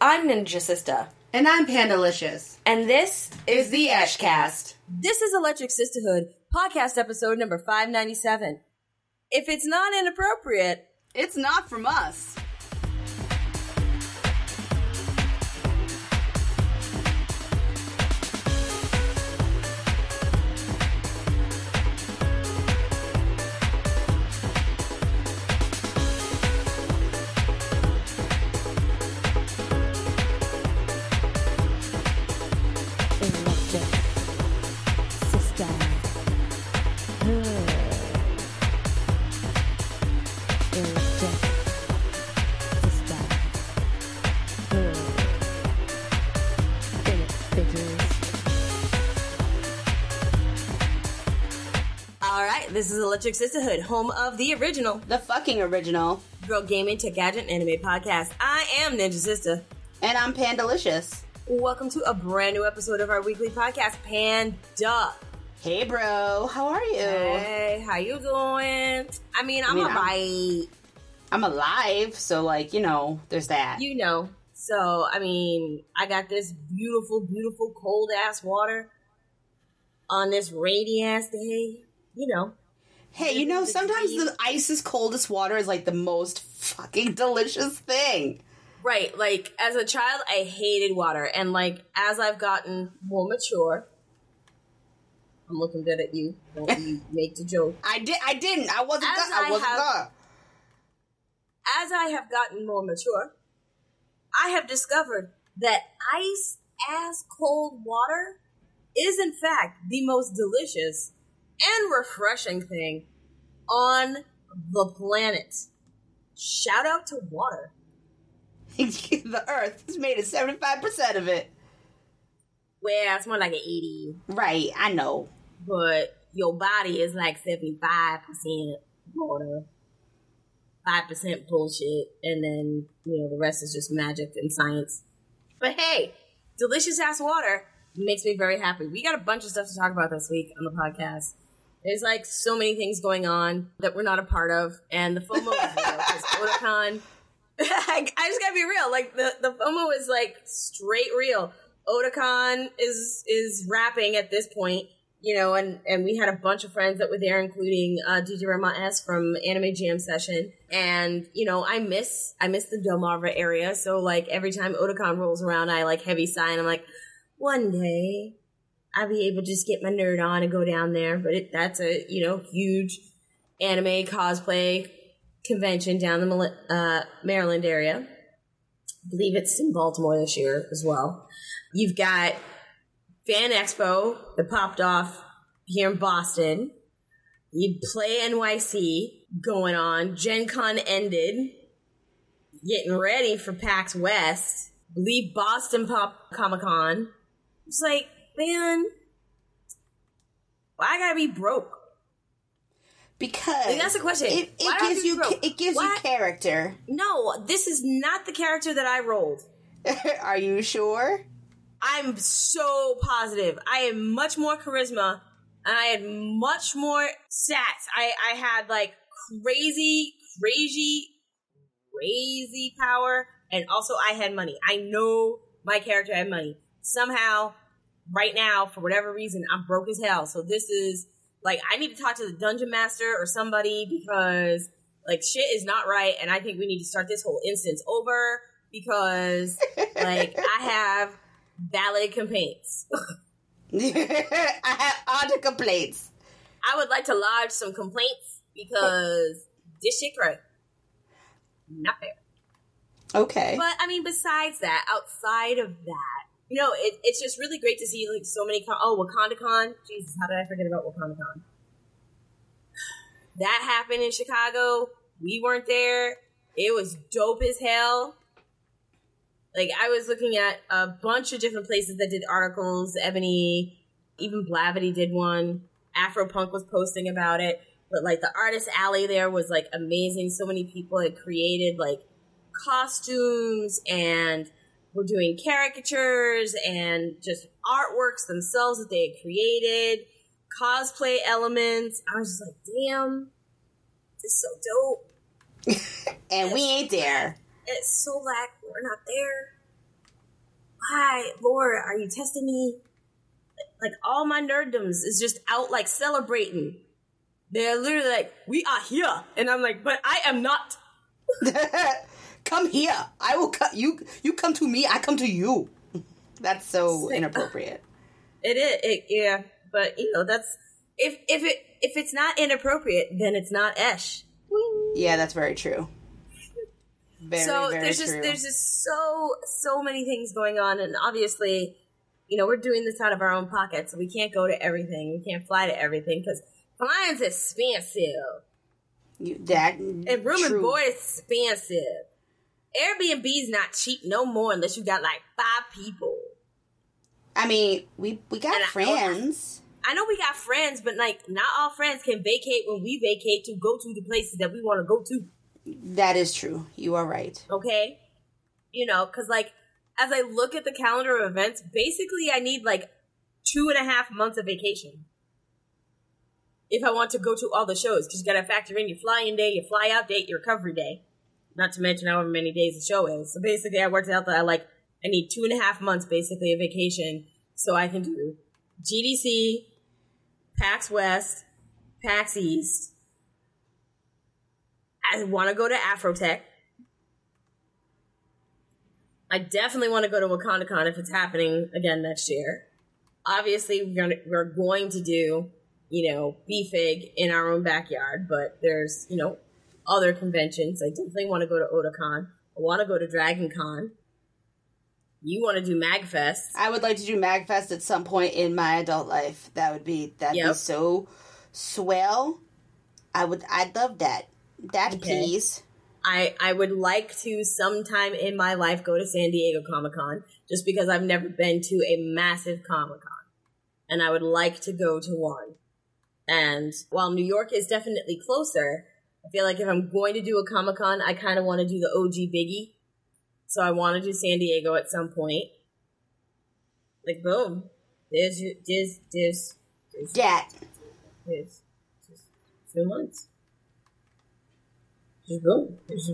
I'm Ninja Sister. And I'm Pandalicious. And this is the Eshcast. This is Electric Sisterhood, podcast episode number 597. If it's not inappropriate, it's not from us. This is Electric Sisterhood, home of the original, the fucking original, Girl Gaming Tech Gadget Anime Podcast. I am Ninja Sister. And I'm Pandalicious. Welcome to a brand new episode of our weekly podcast, Panda. Hey, bro. How are you? Hey, how you doing? I'm alright. I'm alive, so, there's that. So, I got this beautiful, beautiful cold-ass water on this rainy-ass day. Hey, sometimes the icest, coldest water is, the most fucking delicious thing. Right. As a child, I hated water. And, as I've gotten more mature... I'm looking dead at you. Don't you make the joke. I didn't. I wasn't gonna. As I have gotten more mature, I have discovered that ice-ass cold water is, in fact, the most delicious and refreshing thing on the planet. Shout out to water. The earth is made of 75% of it. Well, it's more like an 80. Right, I know. But your body is 75% water, 5% bullshit, and then, the rest is just magic and science. But hey, delicious ass water makes me very happy. We got a bunch of stuff to talk about this week on the podcast. There's so many things going on that we're not a part of, and the FOMO is real because Otakon. I just gotta be real. The FOMO is straight real. Otakon is rapping at this point, and we had a bunch of friends that were there, including DJ Rama S from Anime Jam Session, and I miss the Delmarva area. So every time Otakon rolls around, I heavy sigh, and I'm like, one day I'll be able to just get my nerd on and go down there. But that's a, huge anime cosplay convention down the Maryland area. I believe it's in Baltimore this year as well. You've got Fan Expo that popped off here in Boston. You Play NYC going on. Gen Con ended. Getting ready for PAX West. I believe Boston Comic Con. It's man, why I gotta be broke? Because that's the question. It gives you character. No, this is not the character that I rolled. Are you sure? I'm so positive. I had much more charisma, and I had much more stats. I had crazy power, and also I had money. I know my character had money. Somehow, right now, for whatever reason, I'm broke as hell. So this is, I need to talk to the dungeon master or somebody because, shit is not right, and I think we need to start this whole instance over because, I have valid complaints. I have other complaints. I would like to lodge some complaints because this shit right. Not fair. Okay. But, besides that, outside of that, it's just really great to see, so many... WakandaCon. Jesus, how did I forget about WakandaCon? That happened in Chicago. We weren't there. It was dope as hell. I was looking at a bunch of different places that did articles. Ebony, even Blavity did one. Afropunk was posting about it. But, the Artist Alley there was, amazing. So many people had created, costumes and were doing caricatures and just artworks themselves that they had created, cosplay elements. I was just damn, this is so dope. And we ain't there. It's so we're not there. why, Lord, are you testing me? Like, all my nerddoms is just out, like, celebrating. They're literally like, we are here. And I'm like, but I am not. Come here. I will come. You come to me. I come to you. That's so inappropriate. It is. Yeah. But, you know, that's, if it's not inappropriate, then it's not Esh. Yeah, that's very true. Very true. There's just so many things going on. And obviously, you know, we're doing this out of our own pocket, so we can't go to everything. We can't fly to everything because flying's expensive. And room and board is expensive. Airbnb's not cheap no more unless you got like 5 people. I mean, we got friends. I know we got friends, but like not all friends can vacate when we vacate to go to the places that we want to go to. That is true. You are right. Okay? You know, because like as I look at the calendar of events, basically I need like 2.5 months of vacation. If I want to go to all the shows, because you got to factor in your fly-in day, your fly-out date, your recovery day. Not to mention however many days the show is. So basically I worked out that I need 2.5 months basically of vacation so I can do GDC, PAX West, PAX East. I want to go to Afrotech. I definitely want to go to WakandaCon if it's happening again next year. Obviously, we're going to do, you know, BFIG in our own backyard, but there's, you know, other conventions. I definitely want to go to Otakon. I want to go to DragonCon. You want to do MagFest. I would like to do MagFest at some point in my adult life. That'd be so swell. I'd love that. Okay. Please. I would like to sometime in my life go to San Diego Comic-Con just because I've never been to a massive Comic-Con. And I would like to go to one. And while New York is definitely closer, I feel like if I'm going to do a Comic-Con, I kind of want to do the OG biggie. So I want to do San Diego at some point. Like, boom. There's that. There's just 2 months. Just boom. Just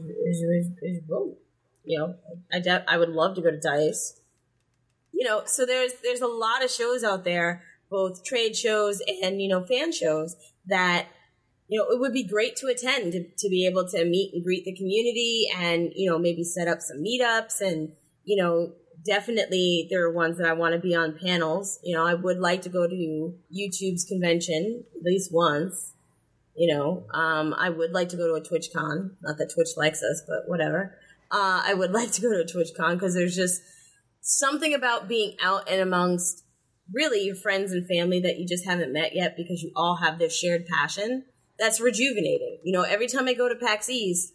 boom. You know, I would love to go to DICE. You know, so there's a lot of shows out there, both trade shows and, you know, fan shows that, you know, it would be great to attend to be able to meet and greet the community and, you know, maybe set up some meetups and, you know, definitely there are ones that I want to be on panels. You know, I would like to go to YouTube's convention at least once. You know, I would like to go to a TwitchCon. Not that Twitch likes us, but whatever. I would like to go to a TwitchCon because there's just something about being out and amongst really your friends and family that you just haven't met yet because you all have this shared passion. That's rejuvenating. You know, every time I go to PAX East,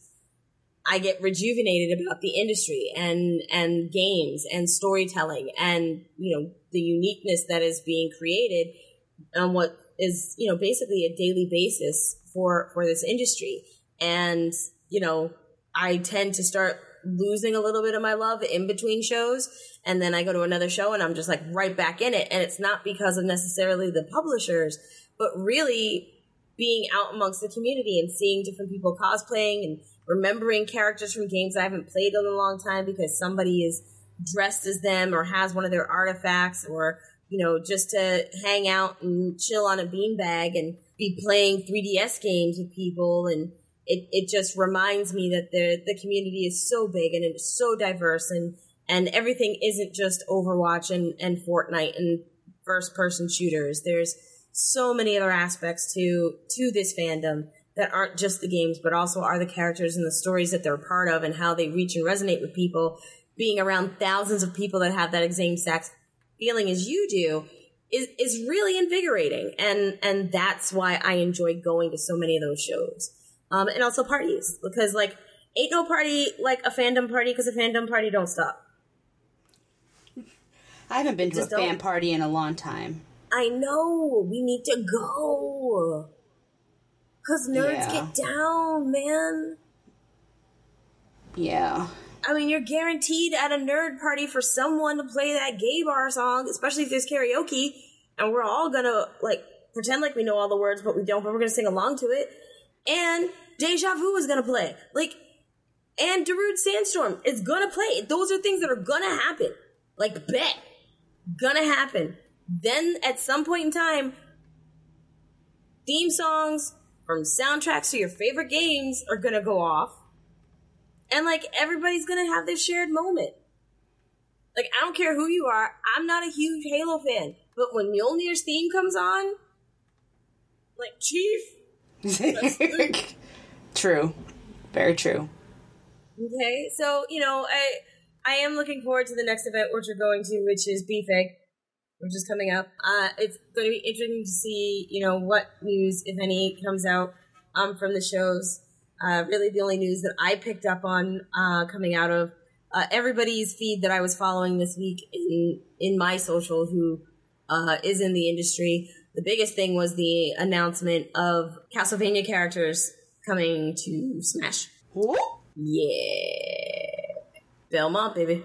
I get rejuvenated about the industry and games and storytelling and, you know, the uniqueness that is being created on what is, you know, basically a daily basis for this industry. And, you know, I tend to start losing a little bit of my love in between shows. And then I go to another show and I'm just like right back in it. And it's not because of necessarily the publishers, but really being out amongst the community and seeing different people cosplaying and remembering characters from games I haven't played in a long time because somebody is dressed as them or has one of their artifacts or, you know, just to hang out and chill on a beanbag and be playing 3DS games with people. And it just reminds me that the community is so big and it's so diverse and everything isn't just Overwatch and Fortnite and first person shooters. There's so many other aspects to this fandom that aren't just the games, but also are the characters and the stories that they're a part of and how they reach and resonate with people. Being around thousands of people that have that exact feeling as you do is really invigorating. And that's why I enjoy going to so many of those shows. And also parties, because like ain't no party like a fandom party because a fandom party don't stop. I haven't been to a fan party in a long time. I know. We need to go. Because nerds get down, man. Yeah. I mean, you're guaranteed at a nerd party for someone to play that gay bar song, especially if there's karaoke, and we're all gonna, like, pretend like we know all the words, but we don't, but we're gonna sing along to it. And Deja Vu is gonna play. Like, and Darude Sandstorm is gonna play. Those are things that are gonna happen. Like, bet. Gonna happen. Then, at some point in time, theme songs from soundtracks to your favorite games are gonna go off. And, like, everybody's gonna have this shared moment. Like, I don't care who you are. I'm not a huge Halo fan. But when Mjolnir's theme comes on, like, Chief. True. Very true. Okay, so, you know, I am looking forward to the next event which we're going to, which is BFIG, which is coming up. It's going to be interesting to see, you know, what news, if any, comes out from the shows. Really the only news that I picked up on coming out of everybody's feed that I was following this week in my social who is in the industry. The biggest thing was the announcement of Castlevania characters coming to Smash. What? Yeah. Belmont, baby.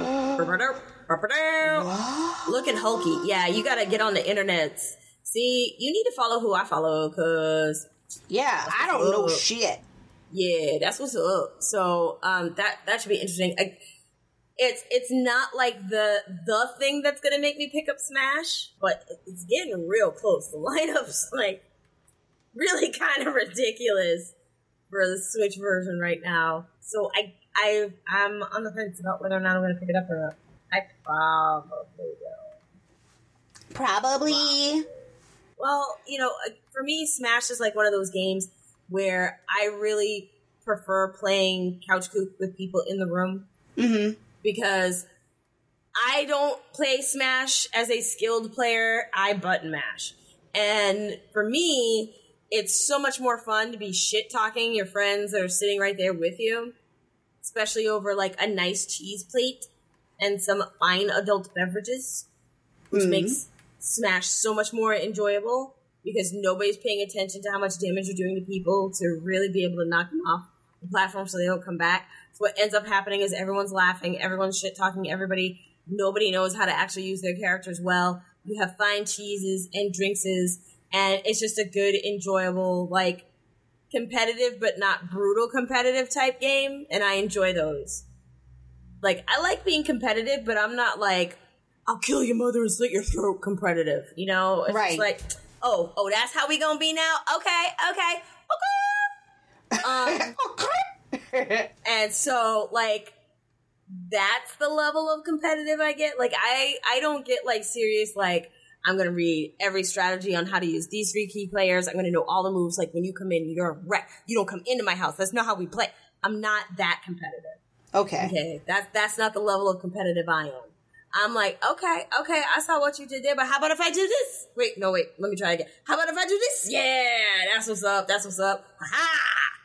Looking hulky. Yeah, you gotta get on the internet. See, you need to follow who I follow, because... Yeah, I don't know shit. Yeah, that's what's up. So, that should be interesting. It's not like the thing that's gonna make me pick up Smash, but it's getting real close. The lineup's, like, really kind of ridiculous for the Switch version right now. So I'm on the fence about whether or not I'm going to pick it up or not. I probably will. Probably. Well, you know, for me, Smash is like one of those games where I really prefer playing Couch Coop with people in the room. Mm-hmm. Because I don't play Smash as a skilled player. I button mash. And for me, it's so much more fun to be shit-talking your friends that are sitting right there with you, especially over, like, a nice cheese plate and some fine adult beverages, which makes Smash so much more enjoyable because nobody's paying attention to how much damage you're doing to people to really be able to knock them off the platform so they don't come back. So what ends up happening is everyone's laughing, everyone's shit-talking everybody, nobody knows how to actually use their characters well. You have fine cheeses and drinkses, and it's just a good, enjoyable, like, competitive but not brutal competitive type game, and I enjoy those. Like, I like being competitive, but I'm not like, I'll kill your mother and slit your throat competitive, you know? It's just like, oh, that's how we gonna be now? Okay. And so, like, that's the level of competitive I get. Like, I don't get, like, serious, like, I'm going to read every strategy on how to use these 3 key players. I'm going to know all the moves. Like, when you come in, you're a wreck. You don't come into my house. That's not how we play. I'm not that competitive. Okay. That's not the level of competitive I am. I'm like, okay, I saw what you did there, but how about if I do this? Wait, let me try again. How about if I do this? Yeah, that's what's up. Aha!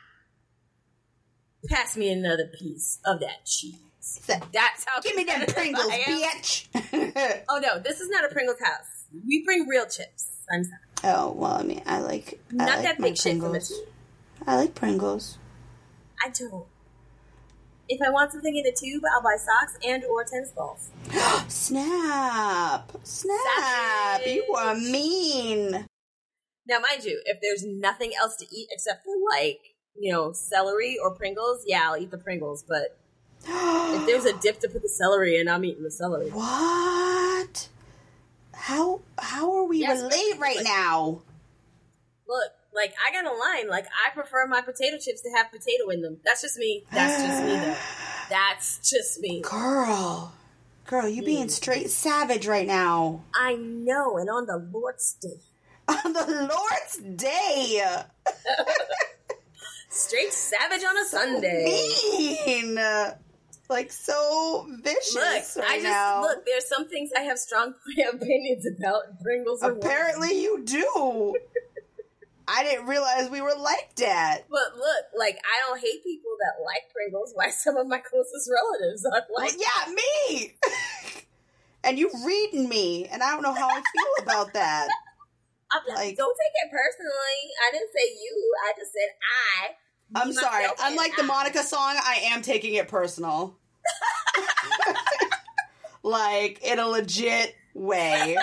Pass me another piece of that cheese. That's how. Give me them Pringles, bitch. Oh no, this is not a Pringles house. We bring real chips. I'm sorry. Oh well, I mean, I like that big shit from it. I like Pringles. I don't. If I want something in a tube, I'll buy socks and or tennis balls. Snap! You are mean. Now, mind you, if there's nothing else to eat except for, like, you know, celery or Pringles, yeah, I'll eat the Pringles. But if there's a dip to put the celery in, I'm eating the celery. What? How are we relate right now? Look, like, I got a line. Like, I prefer my potato chips to have potato in them. That's just me. Though. That's just me. Girl, you being straight savage right now. I know, and on the Lord's Day. On the Lord's Day! Straight savage on a Sunday. Mean! Like, so vicious now. Look, there's some things I have strong opinions about. Pringles are apparently you do. I didn't realize we were like that. But look, like, I don't hate people that like Pringles. Why some of my closest relatives are like... Well, yeah, me! And you reading me, and I don't know how I feel about that. I'm like, don't take it personally. I didn't say you. I just said I. I'm sorry. Unlike the Monica song, I am taking it personal. Like, in a legit way.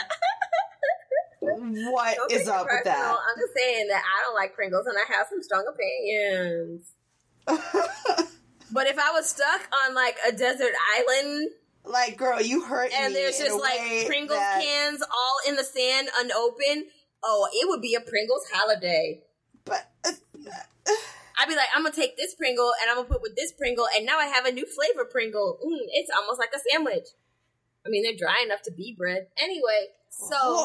What is up with that? I'm just saying that I don't like Pringles and I have some strong opinions. But if I was stuck on, like, a desert island Like, girl, you hurt me. And there's just like Pringles cans all in the sand, unopened. Oh, it would be a Pringles holiday. But I'd be like, I'm gonna take this Pringle and I'm gonna put with this Pringle, and now I have a new flavor Pringle. It's almost like a sandwich. I mean, they're dry enough to be bread. Anyway, so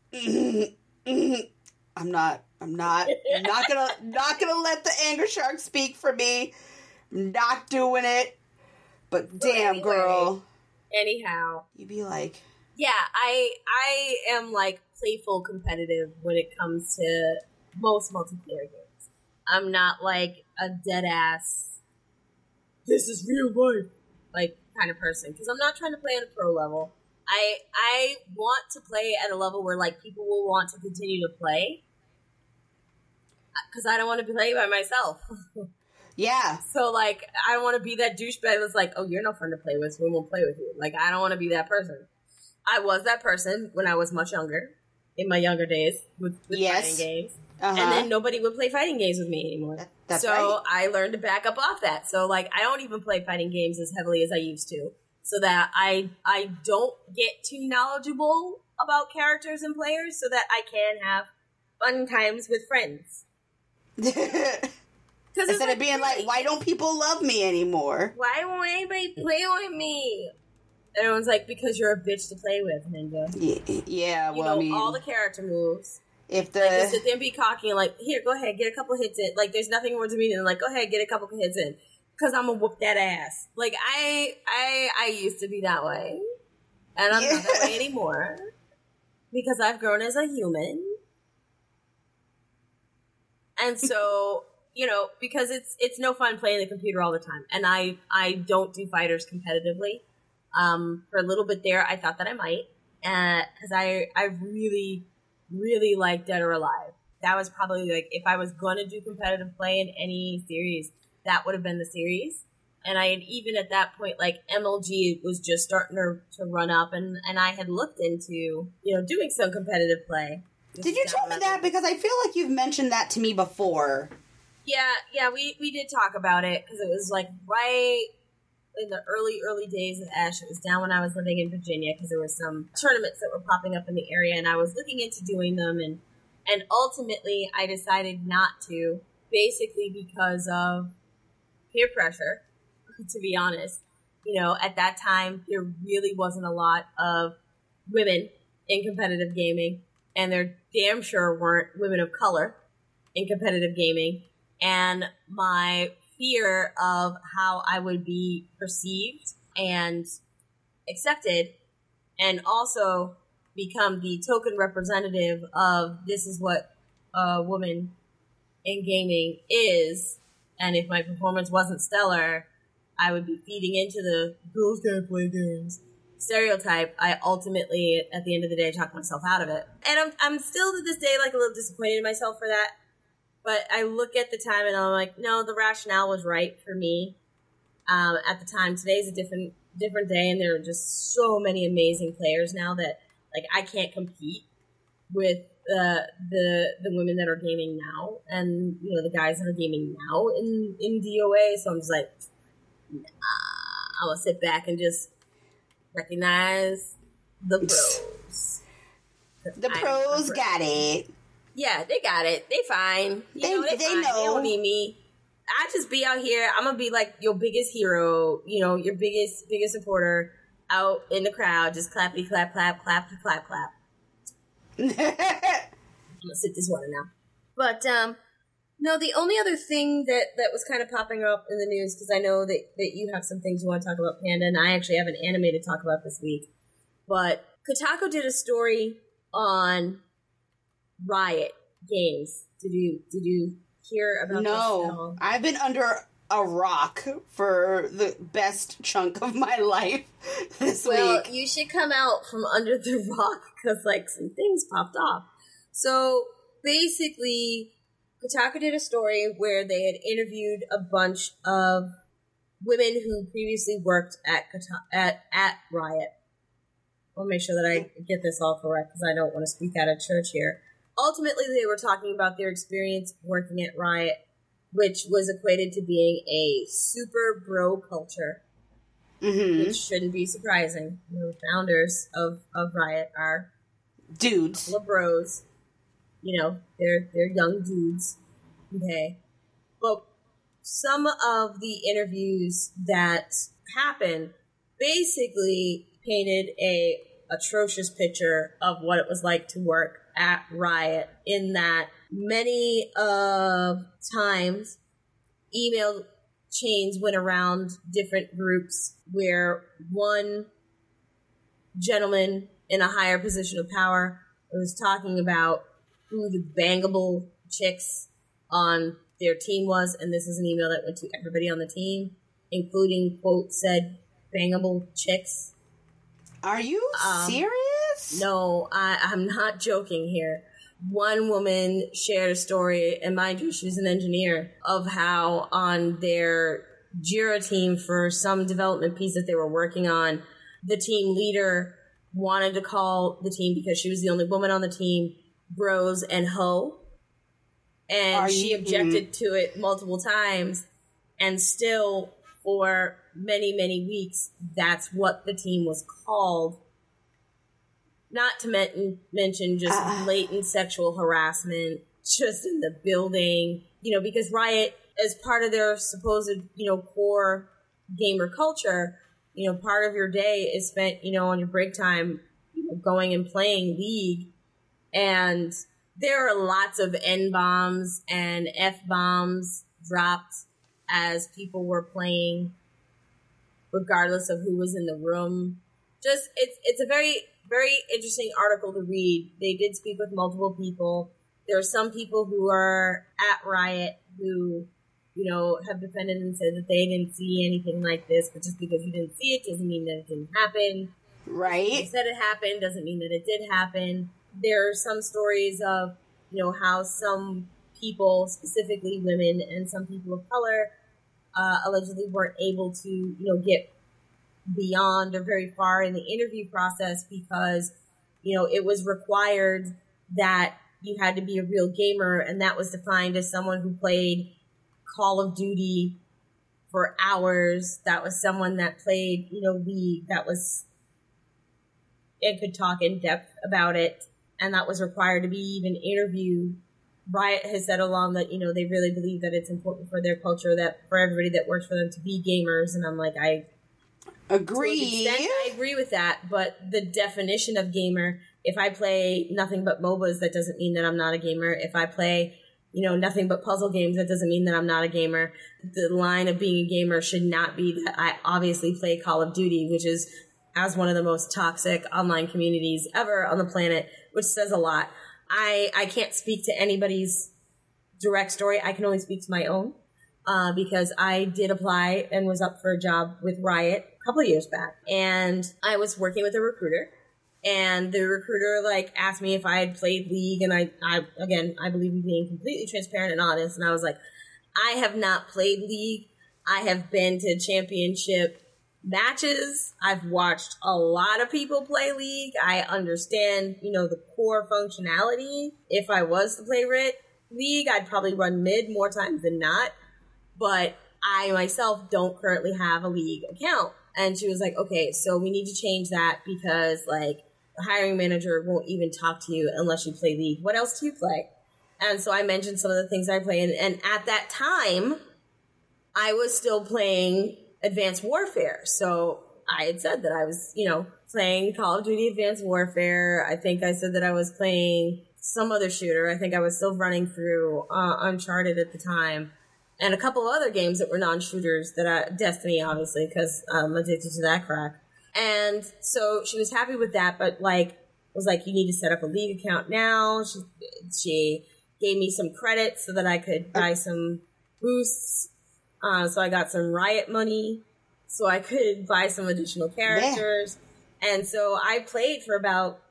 I'm not gonna let the anger shark speak for me. I'm not doing it. But damn, anyway, girl. Anyhow, you'd be like, yeah, I am like playful competitive when it comes to most multiplayer games. I'm not like a dead ass, this is real life, like kind of person, because I'm not trying to play at a pro level. I want to play at a level where like people will want to continue to play, because I don't want to play by myself. Yeah. So, like, I don't want to be that douchebag that's like, oh, you're no fun to play with, so we won't play with you. Like, I don't want to be that person. I was that person when I was much younger, in my younger days, with fighting games. And then nobody would play fighting games with me anymore. That's so right. I learned to back up off that. So, like, I don't even play fighting games as heavily as I used to, so that I don't get too knowledgeable about characters and players, so that I can have fun times with friends. Instead of being like, why don't people love me anymore? Why won't anybody play with me? Everyone's like, because you're a bitch to play with, Ninja. Yeah, well, I mean, all the character moves. If the like, you sit there and be cocky and like, here, go ahead, get a couple hits in. Like, there's nothing more to me than like, go ahead, get a couple hits in, because I'm gonna whoop that ass. Like, I used to be that way, and I'm not that way anymore, because I've grown as a human, and so. You know, because it's no fun playing the computer all the time. And I don't do fighters competitively. For a little bit there, I thought that I might. Because I really, really like Dead or Alive. That was probably, like, if I was going to do competitive play in any series, that would have been the series. And I had even at that point, like, MLG was just starting to run up. And I had looked into, you know, doing some competitive play. Did you tell me that? Because I feel like you've mentioned that to me before. Yeah, we did talk about it, because it was, like, right in the early days of Ash. It was down when I was living in Virginia, because there were some tournaments that were popping up in the area, and I was looking into doing them, and ultimately I decided not to, basically because of peer pressure, to be honest. You know, at that time, there really wasn't a lot of women in competitive gaming, and there damn sure weren't women of color in competitive gaming. And my fear of how I would be perceived and accepted, and also become the token representative of this is what a woman in gaming is, and if my performance wasn't stellar, I would be feeding into the girls can't play games stereotype. I ultimately, at the end of the day, talked myself out of it. And I'm still to this day like a little disappointed in myself for that. But I look at the time and I'm like, no, the rationale was right for me at the time. Today's a different day, and there are just so many amazing players now that, like, I can't compete with the women that are gaming now, and, you know, the guys that are gaming now in DOA. So I'm just like, nah, I'm gonna sit back and just recognize the pros. The pros got it. Yeah, they got it. They fine. They know. They don't need me. I just be out here. I'm gonna be like your biggest hero. You know, your biggest supporter out in the crowd. Just clappy clap clap clappy clap clap. I'm gonna sip this water now. But no, the only other thing that was kind of popping up in the news, because I know that you have some things you want to talk about, Panda, and I actually have an anime to talk about this week. But Kotaku did a story on Riot Games. Did you hear about this at all? No, I've been under a rock for the best chunk of my life this week. Well, you should come out from under the rock, because, like, some things popped off. So basically, Kotaku did a story where they had interviewed a bunch of women who previously worked at Riot. I'll make sure that I get this all correct, because I don't want to speak out of church here. Ultimately, they were talking about their experience working at Riot, which was equated to being a super bro culture. which shouldn't be surprising. The founders of Riot are dudes, a couple of bros. They're young dudes. Okay, but some of the interviews that happened basically painted a atrocious picture of what it was like to work at Riot, in that many of times email chains went around different groups where one gentleman in a higher position of power was talking about who the bangable chicks on their team was, and this is an email that went to everybody on the team, including, quote, said bangable chicks. Are you serious? No, I'm not joking here. One woman shared a story, and mind you, she was an engineer, of how on their Jira team for some development piece that they were working on, the team leader wanted to call the team, because she was the only woman on the team, bros and hoe. And she objected to it multiple times, and still for many, many weeks, that's what the team was called. Not to mention just blatant sexual harassment just in the building, because Riot, as part of their supposed, core gamer culture, part of your day is spent, on your break time, going and playing League. And there are lots of N-bombs and F-bombs dropped as people were playing, regardless of who was in the room. Just, it's a very, very interesting article to read. They did speak with multiple people. There are some people who are at Riot who, have defended and said that they didn't see anything like this, but just because you didn't see it doesn't mean that it didn't happen. Right. You said it happened doesn't mean that it did happen. There are some stories of, how some people, specifically women and some people of color, allegedly weren't able to, get beyond or very far in the interview process because, it was required that you had to be a real gamer, and that was defined as someone who played Call of Duty for hours. That was someone that played, League, that was, and could talk in depth about it. And that was required to be even interviewed. Riot has said along that, they really believe that it's important for their culture, that for everybody that works for them to be gamers. And I'm like, I agree. To an extent, I agree with that. But the definition of gamer, if I play nothing but MOBAs, that doesn't mean that I'm not a gamer. If I play, nothing but puzzle games, that doesn't mean that I'm not a gamer. The line of being a gamer should not be that I obviously play Call of Duty, which is as one of the most toxic online communities ever on the planet, which says a lot. I can't speak to anybody's direct story. I can only speak to my own, because I did apply and was up for a job with Riot a couple of years back. And I was working with a recruiter, and the recruiter asked me if I had played League. And I believe in being completely transparent and honest. And I was like, I have not played League. I have been to championship matches. I've watched a lot of people play League. I understand, the core functionality. If I was to play League, I'd probably run mid more times than not. But I myself don't currently have a League account. And she was like, okay, so we need to change that because the hiring manager won't even talk to you unless you play League. What else do you play? And so I mentioned some of the things I play. And at that time, I was still playing Advanced Warfare. So I had said that I was, playing Call of Duty Advanced Warfare. I think I said that I was playing some other shooter. I think I was still running through Uncharted at the time. And a couple of other games that were non-shooters Destiny, obviously, because I'm addicted to that crack. And so she was happy with that, but was like, you need to set up a League account now. She gave me some credits so that I could buy some boosts. So I got some Riot money so I could buy some additional characters. Yeah. And so I played for about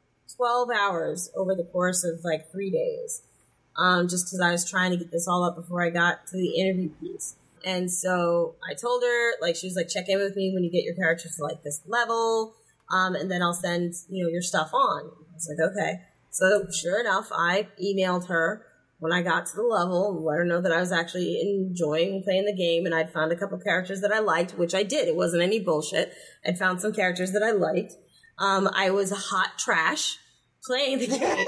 12 hours over the course of 3 days. Just because I was trying to get this all up before I got to the interview piece. And so I told her, she was like, check in with me when you get your character to this level. And then I'll send, your stuff on. I was like, okay. So sure enough, I emailed her when I got to the level, let her know that I was actually enjoying playing the game, and I'd found a couple characters that I liked, which I did. It wasn't any bullshit. I'd found some characters that I liked. I was hot trash playing the game.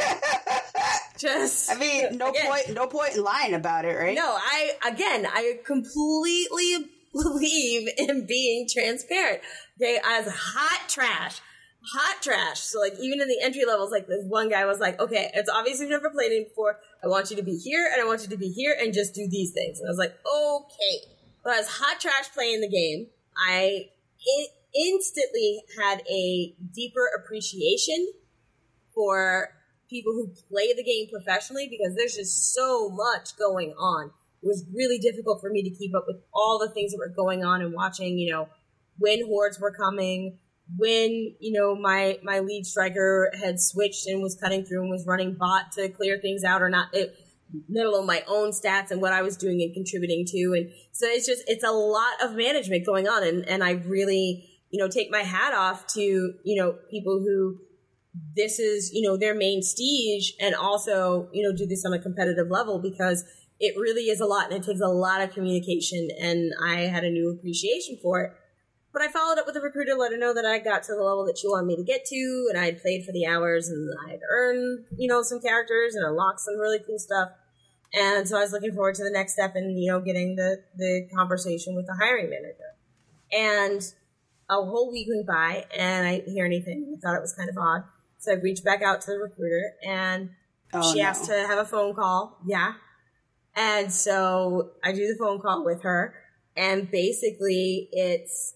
No point in lying about it, right? No, I completely believe in being transparent. Okay, I was hot trash. So, like, even in the entry levels, like, this one guy was like, okay, it's obvious you've never played it before. I want you to be here, and I want you to be here, and just do these things. And I was like, okay. But I was hot trash playing the game. I instantly had a deeper appreciation for people who play the game professionally, because there's just so much going on. It was really difficult for me to keep up with all the things that were going on and watching, you know, when hordes were coming, when, you know, my lead striker had switched and was cutting through and was running bot to clear things out or not, let alone my own stats and what I was doing and contributing to. And so it's a lot of management going on. And I really, you know, take my hat off to, you know, people who this is, you know, their main stage, and also, you know, do this on a competitive level, because it really is a lot and it takes a lot of communication. And I had a new appreciation for it. But I followed up with a recruiter, let her know that I got to the level that she wanted me to get to, and I had played for the hours, and I had earned, you know, some characters and unlocked some really cool stuff. And so I was looking forward to the next step and, you know, getting the conversation with the hiring manager. And a whole week went by, and I didn't hear anything. I thought it was kind of odd. So I reached back out to the recruiter, and she asked to have a phone call. Yeah. And so I do the phone call with her, and basically it's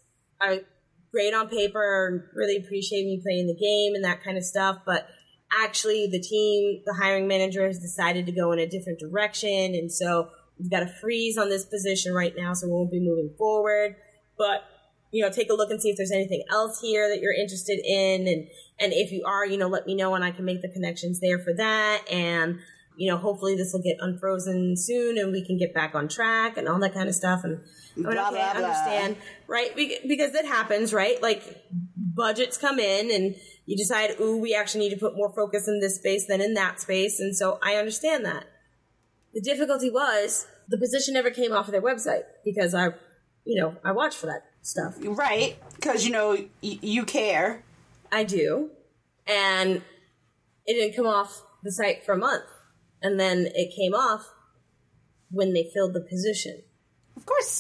great on paper, really appreciate me playing the game and that kind of stuff. But actually the team, the hiring manager, has decided to go in a different direction. And so we've got a freeze on this position right now, so we won't be moving forward. But, you know, take a look and see if there's anything else here that you're interested in. And if you are, you know, let me know and I can make the connections there for that. And, you know, hopefully this will get unfrozen soon and we can get back on track and all that kind of stuff. And I went, okay, I understand, right? Because that happens, right? Like, budgets come in and you decide, ooh, we actually need to put more focus in this space than in that space. And so I understand that. The difficulty was the position never came off of their website because I watch for that stuff. Right. Because, you know, you care. I do. And it didn't come off the site for a month. And then it came off when they filled the position. Of course.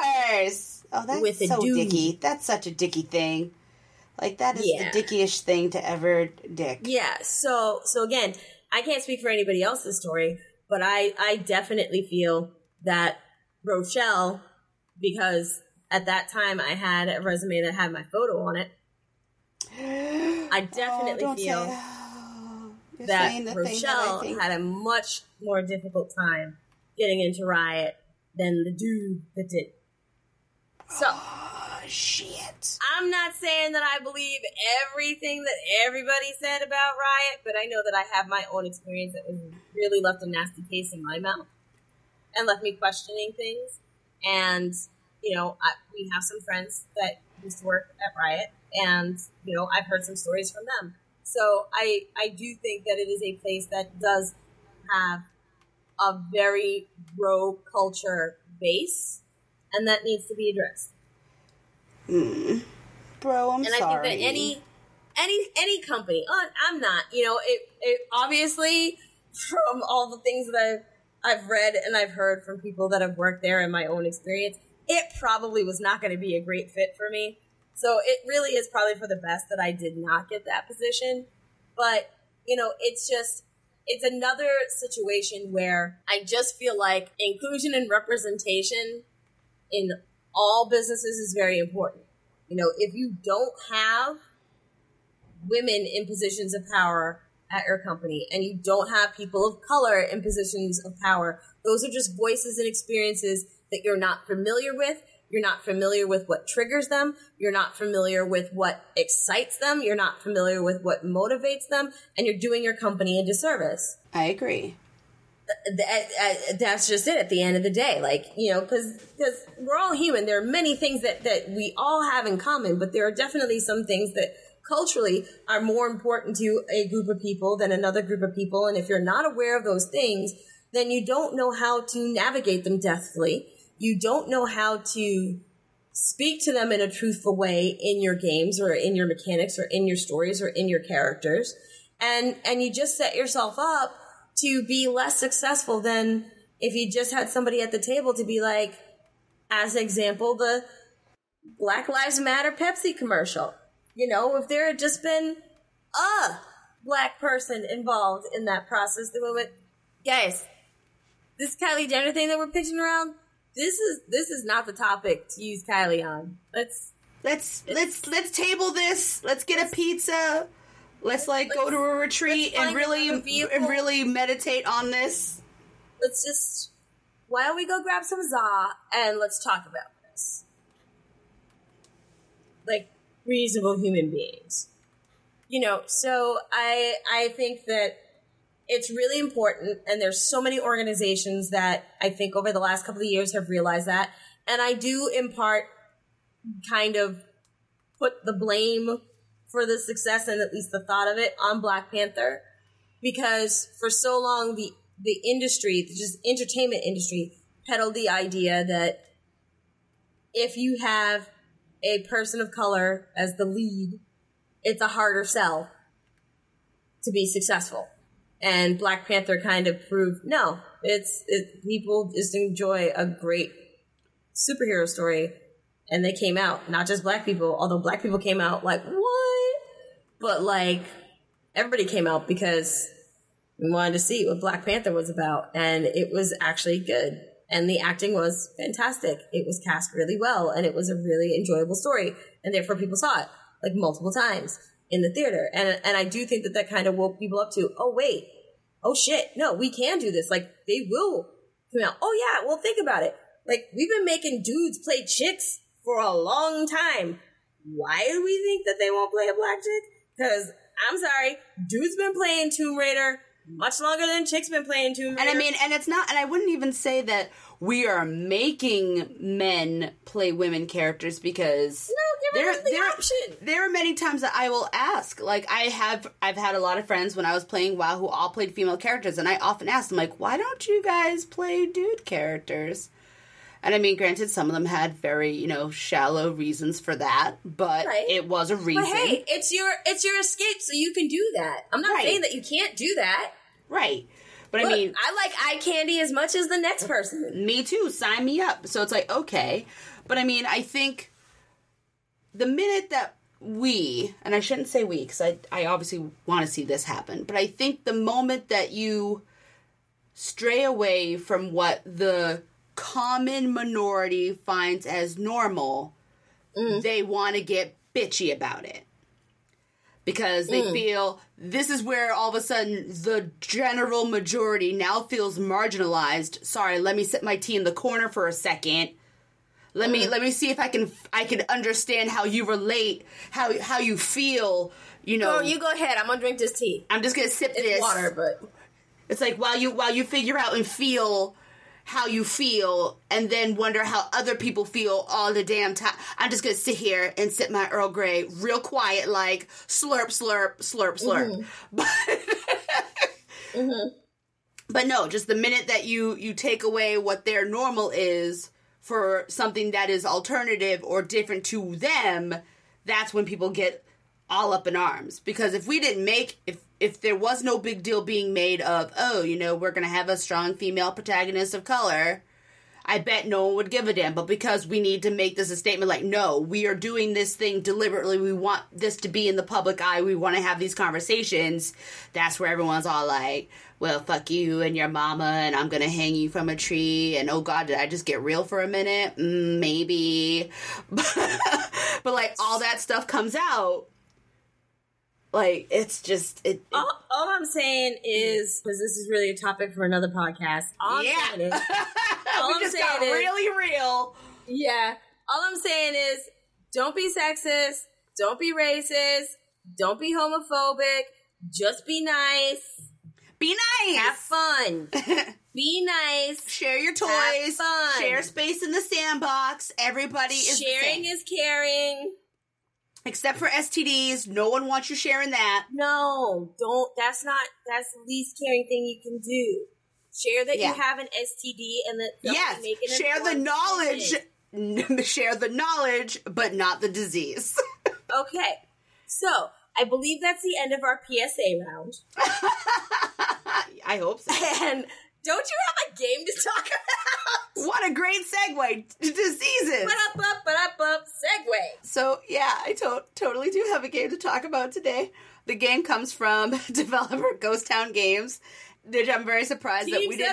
Oh, that's so dicky. That's such a dicky thing. Like, that is the dickiest thing to ever dick. Yeah. So again, I can't speak for anybody else's story, but I definitely feel that Rochelle, because at that time I had a resume that had my photo on it, I definitely feel that Rochelle had a much more difficult time getting into Riot than the dude that did. So, shit. I'm not saying that I believe everything that everybody said about Riot, but I know that I have my own experience that was really left a nasty taste in my mouth and left me questioning things. And, you know, we have some friends that used to work at Riot, and, you know, I've heard some stories from them. So I do think that it is a place that does have a very rogue culture base, and that needs to be addressed. Bro, I'm sorry. And I think that any company, I'm not, you know, it obviously, from all the things that I've read and I've heard from people that have worked there and my own experience, it probably was not going to be a great fit for me. So it really is probably for the best that I did not get that position. But, you know, it's another situation where I just feel like inclusion and representation in all businesses is very important. You know, if you don't have women in positions of power at your company and you don't have people of color in positions of power, those are just voices and experiences that you're not familiar with. You're not familiar with what triggers them. You're not familiar with what excites them. You're not familiar with what motivates them. And you're doing your company a disservice. I agree. That's just it at the end of the day. Like, you know, because we're all human. There are many things that we all have in common, but there are definitely some things that culturally are more important to a group of people than another group of people. And if you're not aware of those things, then you don't know how to navigate them deftly. You don't know how to speak to them in a truthful way in your games or in your mechanics or in your stories or in your characters. And you just set yourself up to be less successful than if you just had somebody at the table to be like, as an example, the Black Lives Matter Pepsi commercial. You know, if there had just been a Black person involved in that process, the moment, guys, this Kylie Jenner thing that we're pitching around, this is not the topic to use Kylie on. Let's table this. Let's get a pizza. Let's go to a retreat and really meditate on this. Why don't we go grab some za and let's talk about this? Like reasonable human beings. You know, so I think that it's really important, and there's so many organizations that I think over the last couple of years have realized that. And I do, in part, kind of put the blame for the success and at least the thought of it on Black Panther, because for so long the industry, just entertainment industry, peddled the idea that if you have a person of color as the lead, it's a harder sell to be successful. And Black Panther kind of proved, no, people just enjoy a great superhero story. And they came out, not just Black people, although Black people came out like, what? But everybody came out because we wanted to see what Black Panther was about. And it was actually good. And the acting was fantastic. It was cast really well. And it was a really enjoyable story. And therefore people saw it multiple times in the theater. And I do think that kind of woke people up to, oh, wait, oh, shit, no, we can do this. They will come out. Oh, yeah, well, think about it. We've been making dudes play chicks for a long time. Why do we think that they won't play a Black chick? Because, I'm sorry, dudes been playing Tomb Raider much longer than chicks been playing Tomb Raider. And I mean, and it's not, and I wouldn't even say that we are making men play women characters, because there are many times that I will ask, I've had a lot of friends when I was playing WoW who all played female characters, and I often ask them, why don't you guys play dude characters? And I mean, granted, some of them had very, shallow reasons for that, but it was a reason. But hey, it's your escape, so you can do that. I'm not saying that you can't do that. Right. But look, I mean, I like eye candy as much as the next person. Me too. Sign me up. So it's okay. But I mean, I think the minute that we, and I shouldn't say we, because I obviously want to see this happen, but I think the moment that you stray away from what the common minority finds as normal, they want to get bitchy about it. Because they feel this is where all of a sudden the general majority now feels marginalized. Sorry, let me sit my tea in the corner for a second. Let me see if I can understand how you relate, how you feel. Oh, you go ahead. I'm gonna drink this tea. I'm just gonna sip this water, but it's while you figure out and feel how you feel, and then wonder how other people feel all the damn time. I'm just gonna sit here and sip my Earl Grey real quiet, slurp, slurp, slurp, slurp. But no, just the minute that you take away what their normal is for something that is alternative or different to them, that's when people get all up in arms. Because if we didn't if there was no big deal being made of, we're going to have a strong female protagonist of color, I bet no one would give a damn. But because we need to make this a statement no, we are doing this thing deliberately, we want this to be in the public eye, we want to have these conversations, that's where everyone's all well, fuck you and your mama, and I'm going to hang you from a tree, and oh God, did I just get real for a minute? Maybe. But all that stuff comes out. It's just... All I'm saying is, because this is really a topic for another podcast, all I'm saying is... All I'm saying is... really real. Yeah. All I'm saying is, don't be sexist, don't be racist, don't be homophobic, just be nice. Be nice! Have fun. Be nice. Share your toys. Have fun. Share space in the sandbox. Everybody is sharing is caring. Except for STDs. No one wants you sharing that. No, don't. That's the least caring thing you can do. Share that Yeah. you have an STD and that Yes, make an share the informed knowledge. decision. Share the knowledge, but not the disease. Okay, so I believe that's the end of our PSA round. I hope so. And don't you have a game to talk about? What a great segue. Diseases. Segue. So, yeah, I totally do have a game to talk about today. The game comes from developer Ghost Town Games, which I'm very surprised Team that we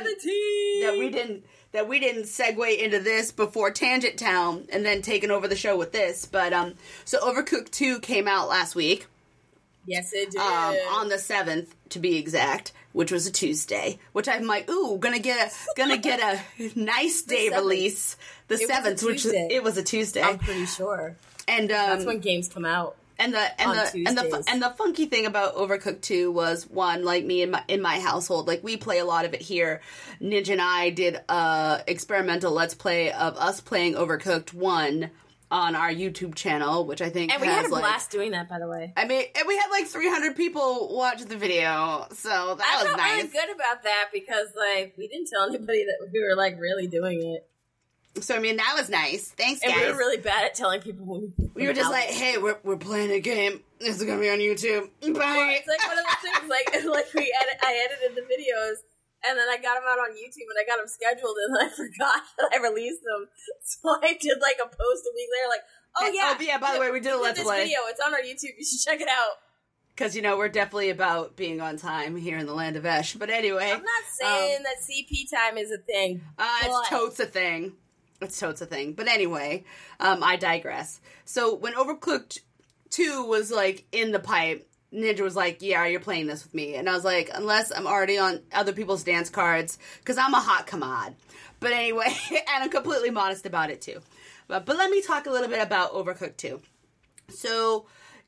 didn't segue into this before Tangent Town and then taking over the show with this. But so Overcooked 2 came out last week. Yes, it did. On the 7th, to be exact, which was a Tuesday. Which I'm like, gonna get a nice day release. The 7th, which it was a Tuesday. I'm pretty sure. And that's when games come out. And the funky thing about Overcooked 2 was, one, like me in my household, like we play a lot of it here. Ninja and I did a experimental Let's Play of us playing Overcooked 1 on our YouTube channel, which I think we had a blast doing that, by the way. I mean, and we had like 300 people watch the video, so that was nice. I felt really good about that because like we didn't tell anybody that we were like really doing it. So, I mean, that was nice. Thanks, guys. And we were really bad at telling people when we were just like, hey, we're playing a game. This is going to be on YouTube. Bye. Well, it's like one of those things, like I edited the videos, and then I got them out on YouTube, and I got them scheduled, and then I forgot that I released them. So I did like a post a week later, like, by the way, we did a Let's Play. Video. It's on our YouTube. You should check it out. Because, we're definitely about being on time here in the land of Esh. But anyway. I'm not saying that CP time is a thing. It's totes a thing. It's totes a thing. But anyway, I digress. So when Overcooked 2 was, like, in the pipe, Ninja was like, yeah, you're playing this with me. And I was like, unless I'm already on other people's dance cards, because I'm a hot commode. But anyway, and I'm completely modest about it, too. But let me talk a little bit about Overcooked 2. So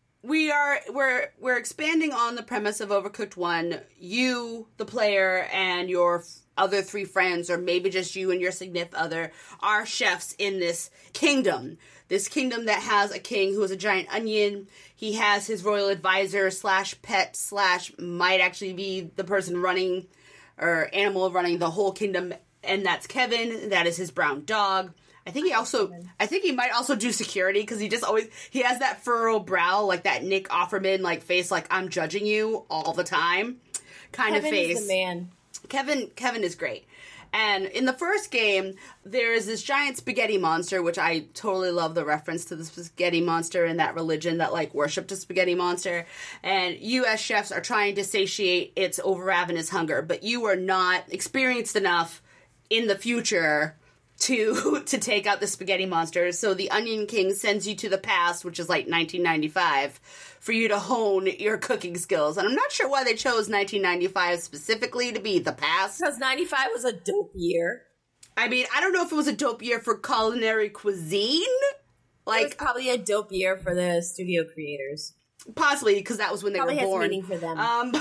we're expanding on the premise of Overcooked 1. You, the player, and your other 3 friends, or maybe just you and your significant other, are chefs in this kingdom. This kingdom that has a king who is a giant onion. He has his royal advisor / pet / might actually be the person running, or animal running the whole kingdom, and that's Kevin. That is his brown dog. I think he might also do security, because he has that furrowed brow, like that Nick Offerman, like, face, like, I'm judging you all the time kind of face. Kevin is the man. Kevin is great. And in the first game, there is this giant spaghetti monster, which I totally love the reference to the spaghetti monster and that religion that, like, worshipped a spaghetti monster. And you as chefs are trying to satiate its over-ravenous hunger, but you are not experienced enough in the future to take out the spaghetti monster. So the Onion King sends you to the past, which is like 1995, for you to hone your cooking skills. And I'm not sure why they chose 1995 specifically to be the past. Because 95 was a dope year. I mean, I don't know if it was a dope year for culinary cuisine. Like, it was probably a dope year for the studio creators. Possibly, because that was when they probably were born. Has meaning for them.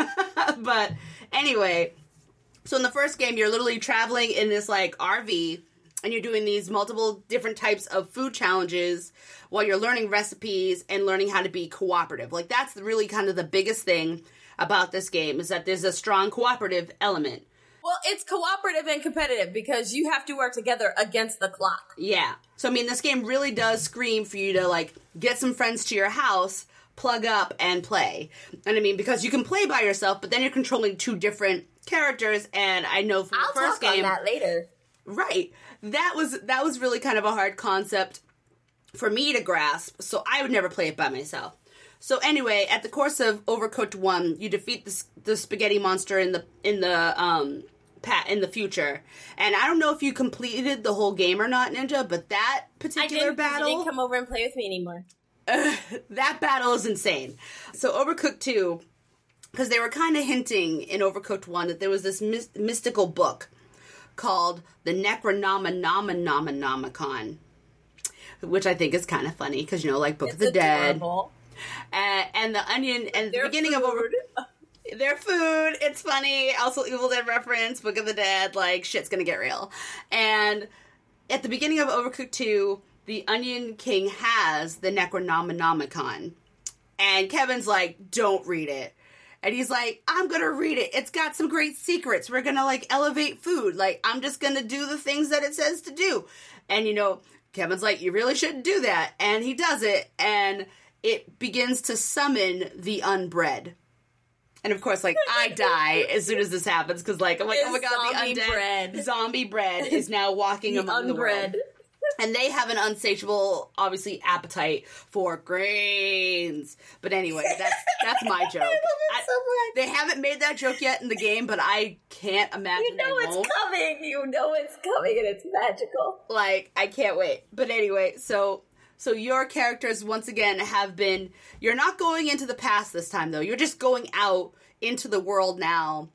But anyway, so in the first game, you're literally traveling in this, like, RV, and you're doing these multiple different types of food challenges while you're learning recipes and learning how to be cooperative. Like, that's really kind of the biggest thing about this game, is that there's a strong cooperative element. Well, it's cooperative and competitive because you have to work together against the clock. Yeah. So, I mean, this game really does scream for you to, like, get some friends to your house, plug up, and play. And I mean, because you can play by yourself, but then you're controlling 2 different characters, and I know from the first game... I'll talk on that later. Right. That was really kind of a hard concept for me to grasp, so I would never play it by myself. So anyway, at the course of Overcooked 1, you defeat the spaghetti monster in the future. And I don't know if you completed the whole game or not, Ninja, but that particular battle... You didn't come over and play with me anymore. That battle is insane. So Overcooked 2, because they were kind of hinting in Overcooked 1 that there was this mystical book called the Necronomicon, which I think is kind of funny, because, like Book of the Dead. And the Onion, and the beginning of their food, it's funny. Also, Evil Dead reference, Book of the Dead, like, shit's gonna get real. And at the beginning of Overcooked 2, the Onion King has the Necronomicon. And Kevin's like, don't read it. And he's like, I'm gonna read it. It's got some great secrets. We're gonna, like, elevate food. Like, I'm just gonna do the things that it says to do. And, you know, Kevin's like, you really shouldn't do that. And he does it, and it begins to summon the unbred. And, of course, like, I die as soon as this happens, because, like, I'm like, oh my god, the undead zombie bread is now walking among the world. And they have an unsatiable, obviously, appetite for grains. But anyway, that's my joke. They haven't made that joke yet in the game, but I can't imagine. You know it's coming. You know it's coming, and it's magical. Like, I can't wait. But anyway, so your characters once again have been. You're not going into the past this time, though. You're just going out into the world now.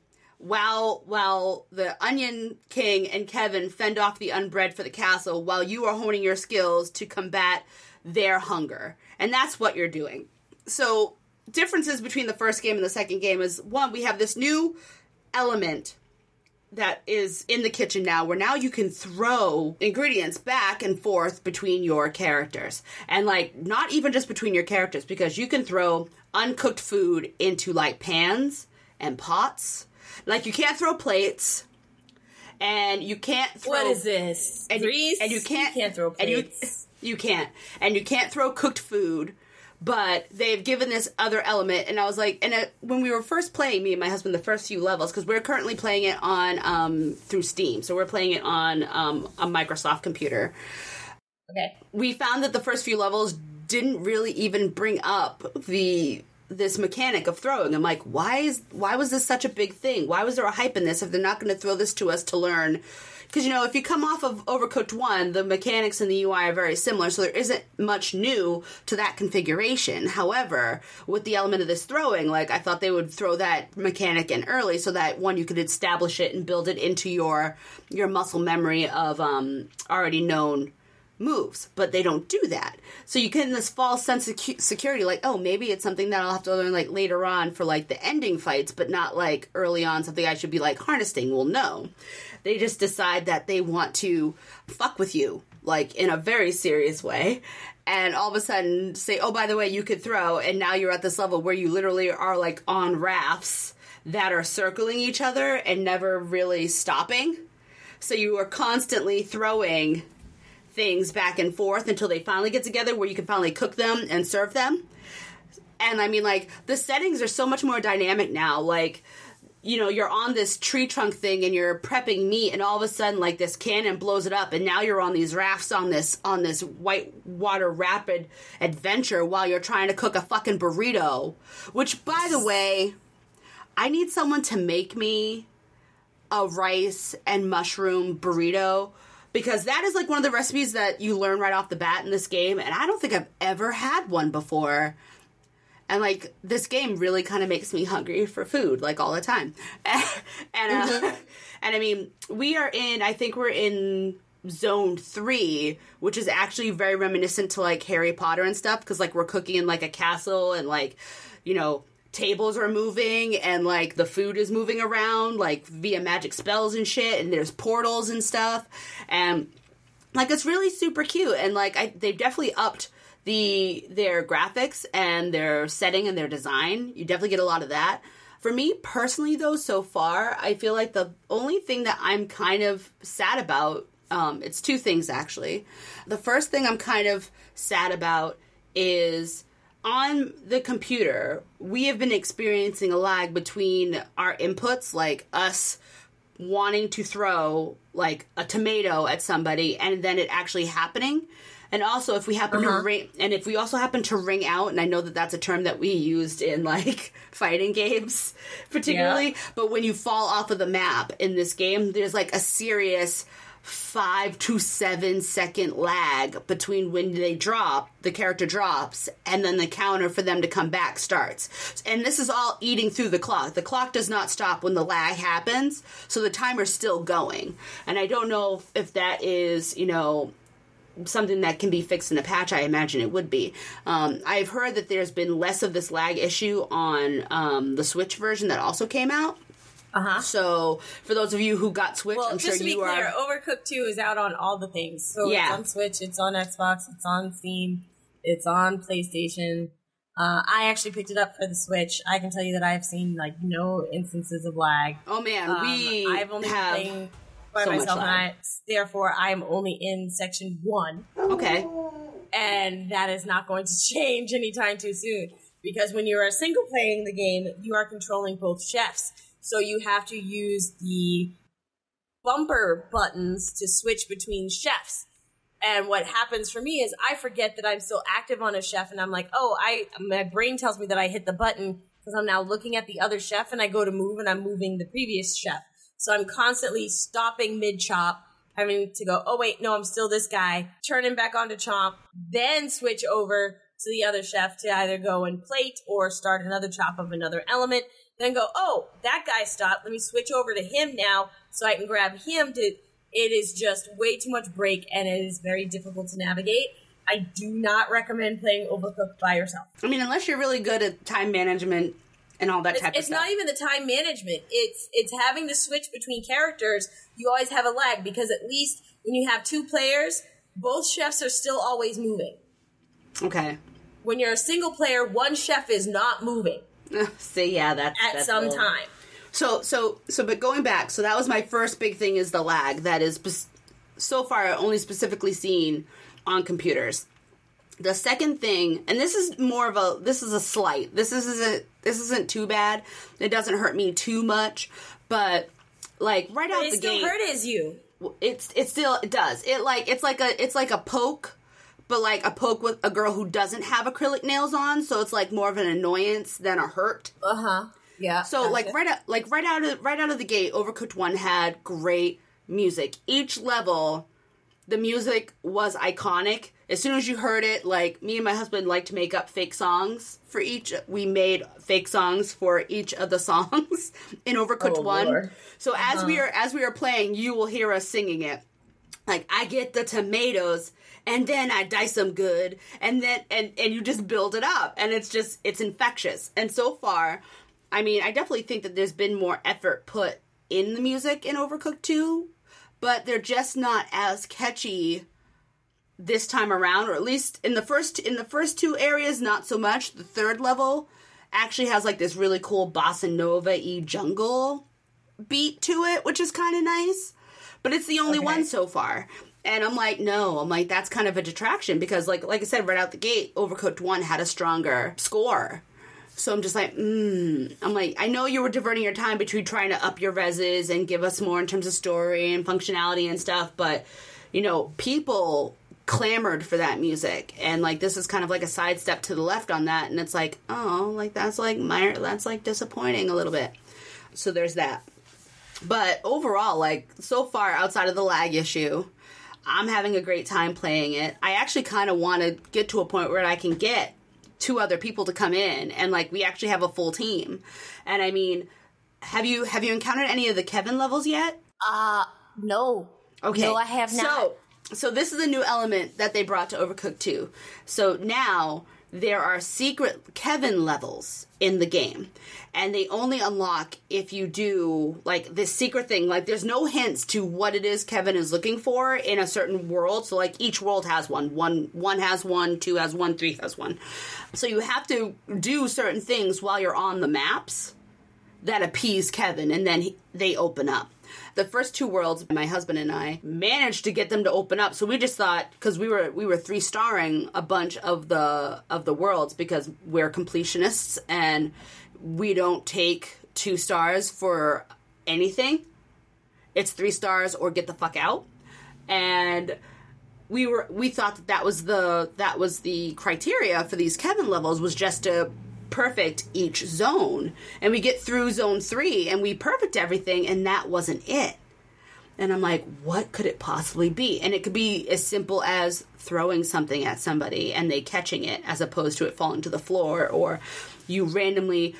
While the Onion King and Kevin fend off the unbred for the castle, while you are honing your skills to combat their hunger. And that's what you're doing. So, differences between the first game and the second game is, one, we have this new element that is in the kitchen now, where now you can throw ingredients back and forth between your characters. And, like, not even just between your characters, because you can throw uncooked food into, like, pans and pots. Like, you can't throw plates, and you can't throw... What is this? Grease? And you can't throw plates. You can't. And you can't throw cooked food, but they've given this other element, and I was like... And when we were first playing, me and my husband, the first few levels, because we're currently playing it on through Steam, so we're playing it on a Microsoft computer. Okay. We found that the first few levels didn't really even bring up this mechanic of throwing. I'm like, why was this such a big thing? Why was there a hype in this if they're not going to throw this to us to learn? Because, you know, if you come off of Overcooked 1, the mechanics and the UI are very similar, so there isn't much new to that configuration. However, with the element of this throwing, like, I thought they would throw that mechanic in early so that, one, you could establish it and build it into your muscle memory of already known moves, but they don't do that. So you get in this false sense of security, like, oh, maybe it's something that I'll have to learn, like, later on for, like, the ending fights, but not, like, early on something I should be, like, harnessing. Well, no. They just decide that they want to fuck with you, like, in a very serious way, and all of a sudden say, oh, by the way, you could throw, and now you're at this level where you literally are, like, on rafts that are circling each other and never really stopping. So you are constantly throwing things back and forth until they finally get together where you can finally cook them and serve them. And I mean, like, the settings are so much more dynamic now. Like, you know, you're on this tree trunk thing and you're prepping meat, and all of a sudden, like, this cannon blows it up, and now you're on these rafts on this white water rapid adventure while you're trying to cook a fucking burrito. Which, by the way, I need someone to make me a rice and mushroom burrito, because that is, like, one of the recipes that you learn right off the bat in this game, and I don't think I've ever had one before. And, like, this game really kind of makes me hungry for food, like, all the time. And I mean, I think we're in Zone 3, which is actually very reminiscent to, like, Harry Potter and stuff, because, like, we're cooking in, like, a castle, and, like, you know, tables are moving, and, like, the food is moving around, like, via magic spells and shit, and there's portals and stuff, and, like, it's really super cute, and, like, they've definitely upped their graphics and their setting and their design. You definitely get a lot of that. For me, personally, though, so far, I feel like the only thing that I'm kind of sad about, it's two things, actually. The first thing I'm kind of sad about is, on the computer, we have been experiencing a lag between our inputs, like us wanting to throw, like, a tomato at somebody and then it actually happening. And also, if we happen to ring, and if we also happen to ring out, and I know that that's a term that we used in, like, fighting games, particularly, but when you fall off of the map in this game, there's, like, a serious 5 to 7 second lag between when they drop, the character drops, and then the counter for them to come back starts. And this is all eating through the clock. The clock does not stop when the lag happens, so the timer's still going. And I don't know if that is, you know, something that can be fixed in a patch. I imagine it would be. I've heard that there's been less of this lag issue on the Switch version that also came out. So, for those of you who got Switch, I'm sure you are... Just to be clear, Overcooked 2 is out on all the things. So, It's on Switch, it's on Xbox, it's on Steam, it's on PlayStation. I actually picked it up for the Switch. I can tell you that I have seen like no instances of lag. Oh man, I've only been playing by myself, and therefore I'm only in section 1. Okay. And that is not going to change anytime too soon. Because when you are single playing the game, you are controlling both chefs. So you have to use the bumper buttons to switch between chefs. And what happens for me is I forget that I'm still active on a chef, and I'm like, my brain tells me that I hit the button because I'm now looking at the other chef, and I go to move, and I'm moving the previous chef. So I'm constantly stopping mid-chop, having to go, oh wait, no, I'm still this guy, turning back onto chomp, then switch over to the other chef to either go and plate or start another chop of another element, then go, oh, that guy stopped, let me switch over to him now so I can grab him to... It is just way too much break, and it is very difficult to navigate. I do not recommend playing Overcooked by yourself. I mean, unless you're really good at time management and all that type of stuff. It's not even the time management. It's having to switch between characters. You always have a lag, because at least when you have 2 players, both chefs are still always moving. Okay. When you're a single player, one chef is not moving. See, yeah, that's some time. So, but going back, so that was my first big thing, is the lag that is so far only specifically seen on computers. The second thing, and this is a slight. This isn't too bad. It doesn't hurt me too much, but like right out the gate, it still hurts you. It does. It's like a poke, but like a poke with a girl who doesn't have acrylic nails on. So it's like more of an annoyance than a hurt. Yeah. So gotcha. right out of the gate, Overcooked 1 had great music. Each level, the music was iconic. As soon as you heard it, like me and my husband like to make up fake songs for each. We made fake songs for each of the songs in Overcooked 1. Lord. So as we are playing, you will hear us singing it. Like, I get the tomatoes, and then I dice them good, and then and you just build it up, and it's infectious. And so far, I mean, I definitely think that there's been more effort put in the music in Overcooked 2, but they're just not as catchy this time around, or at least in the first 2 areas, not so much. The third level actually has like this really cool bossa nova-y jungle beat to it, which is kind of nice, but it's the only one so far. And I'm like, that's kind of a detraction, because like I said, right out the gate, Overcooked 1 had a stronger score. So I'm just like, I'm like, I know you were diverting your time between trying to up your reses and give us more in terms of story and functionality and stuff, but, you know, people clamored for that music, and, like, this is kind of like a sidestep to the left on that, and it's like, oh, like, that's disappointing a little bit. So there's that. But overall, like, so far, outside of the lag issue, I'm having a great time playing it. I actually kind of want to get to a point where I can get 2 other people to come in, and like we actually have a full team. And I mean, have you encountered any of the Kevin levels yet? No. Okay. No, I have not. So this is a new element that they brought to Overcooked 2. So now there are secret Kevin levels in the game, and they only unlock if you do like this secret thing. Like, there's no hints to what it is Kevin is looking for in a certain world. So like each world has one has one, 2 has one, 3 has one. So you have to do certain things while you're on the maps that appease Kevin, and then they open up. The first 2 worlds, my husband and I managed to get them to open up. So we just thought, because we were 3-starring a bunch of the worlds, because we're completionists and we don't take 2 stars for anything. It's 3 stars or get the fuck out. And we thought that was the criteria for these Kevin levels, was just to perfect each zone. And we get through zone 3 and we perfect everything, and that wasn't it. And I'm like, what could it possibly be? And it could be as simple as throwing something at somebody and they catching it, as opposed to it falling to the floor, or you randomly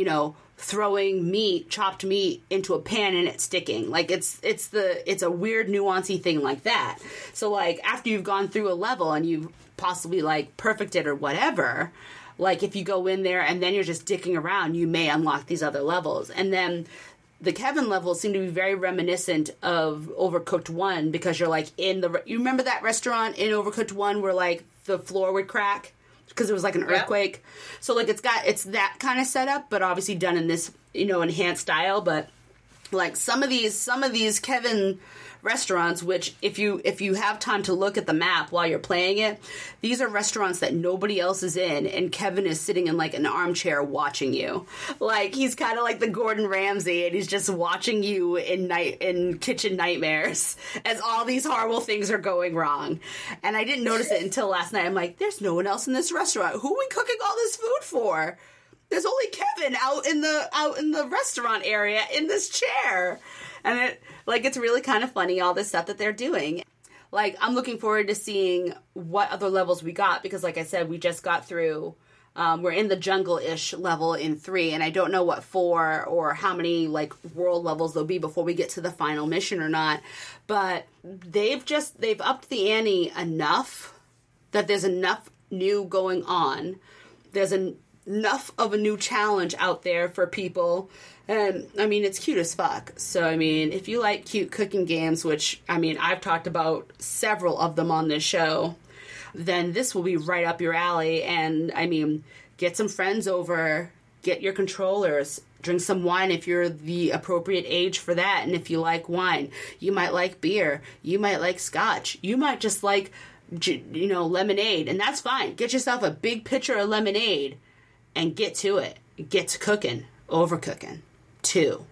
throwing chopped meat into a pan and it sticking. Like, it's a weird nuancy thing like that. So like, after you've gone through a level and you've possibly like perfected or whatever, like, if you go in there and then you're just dicking around, you may unlock these other levels. And then the Kevin levels seem to be very reminiscent of Overcooked 1, because you're, like, you remember that restaurant in Overcooked 1 where, like, the floor would crack because it was like an earthquake. So like it's that kind of setup, but obviously done in this, enhanced style. But like some of these Kevin restaurants, which if you have time to look at the map while you're playing it, these are restaurants that nobody else is in, and Kevin is sitting in like an armchair watching you. Like he's kind of like the Gordon Ramsay, and he's just watching you in kitchen nightmares as all these horrible things are going wrong. And I didn't notice it until last night. I'm like, there's no one else in this restaurant. Who are we cooking all this food for? There's only Kevin out in the restaurant area in this chair. And it's really kind of funny, all this stuff that they're doing. Like, I'm looking forward to seeing what other levels we got, because like I said, we just got through, we're in the jungle-ish level in 3, and I don't know what 4 or how many, like, world levels there'll be before we get to the final mission or not. But they've upped the ante enough that there's enough new going on. There's enough of a new challenge out there for people. And, I mean, it's cute as fuck. So, I mean, if you like cute cooking games, which, I mean, I've talked about several of them on this show, then this will be right up your alley. And, I mean, get some friends over, get your controllers, drink some wine if you're the appropriate age for that. And if you like wine, you might like beer, you might like scotch, you might just like, lemonade. And that's fine. Get yourself a big pitcher of lemonade and get to it. Get to cooking. Overcooking. 2.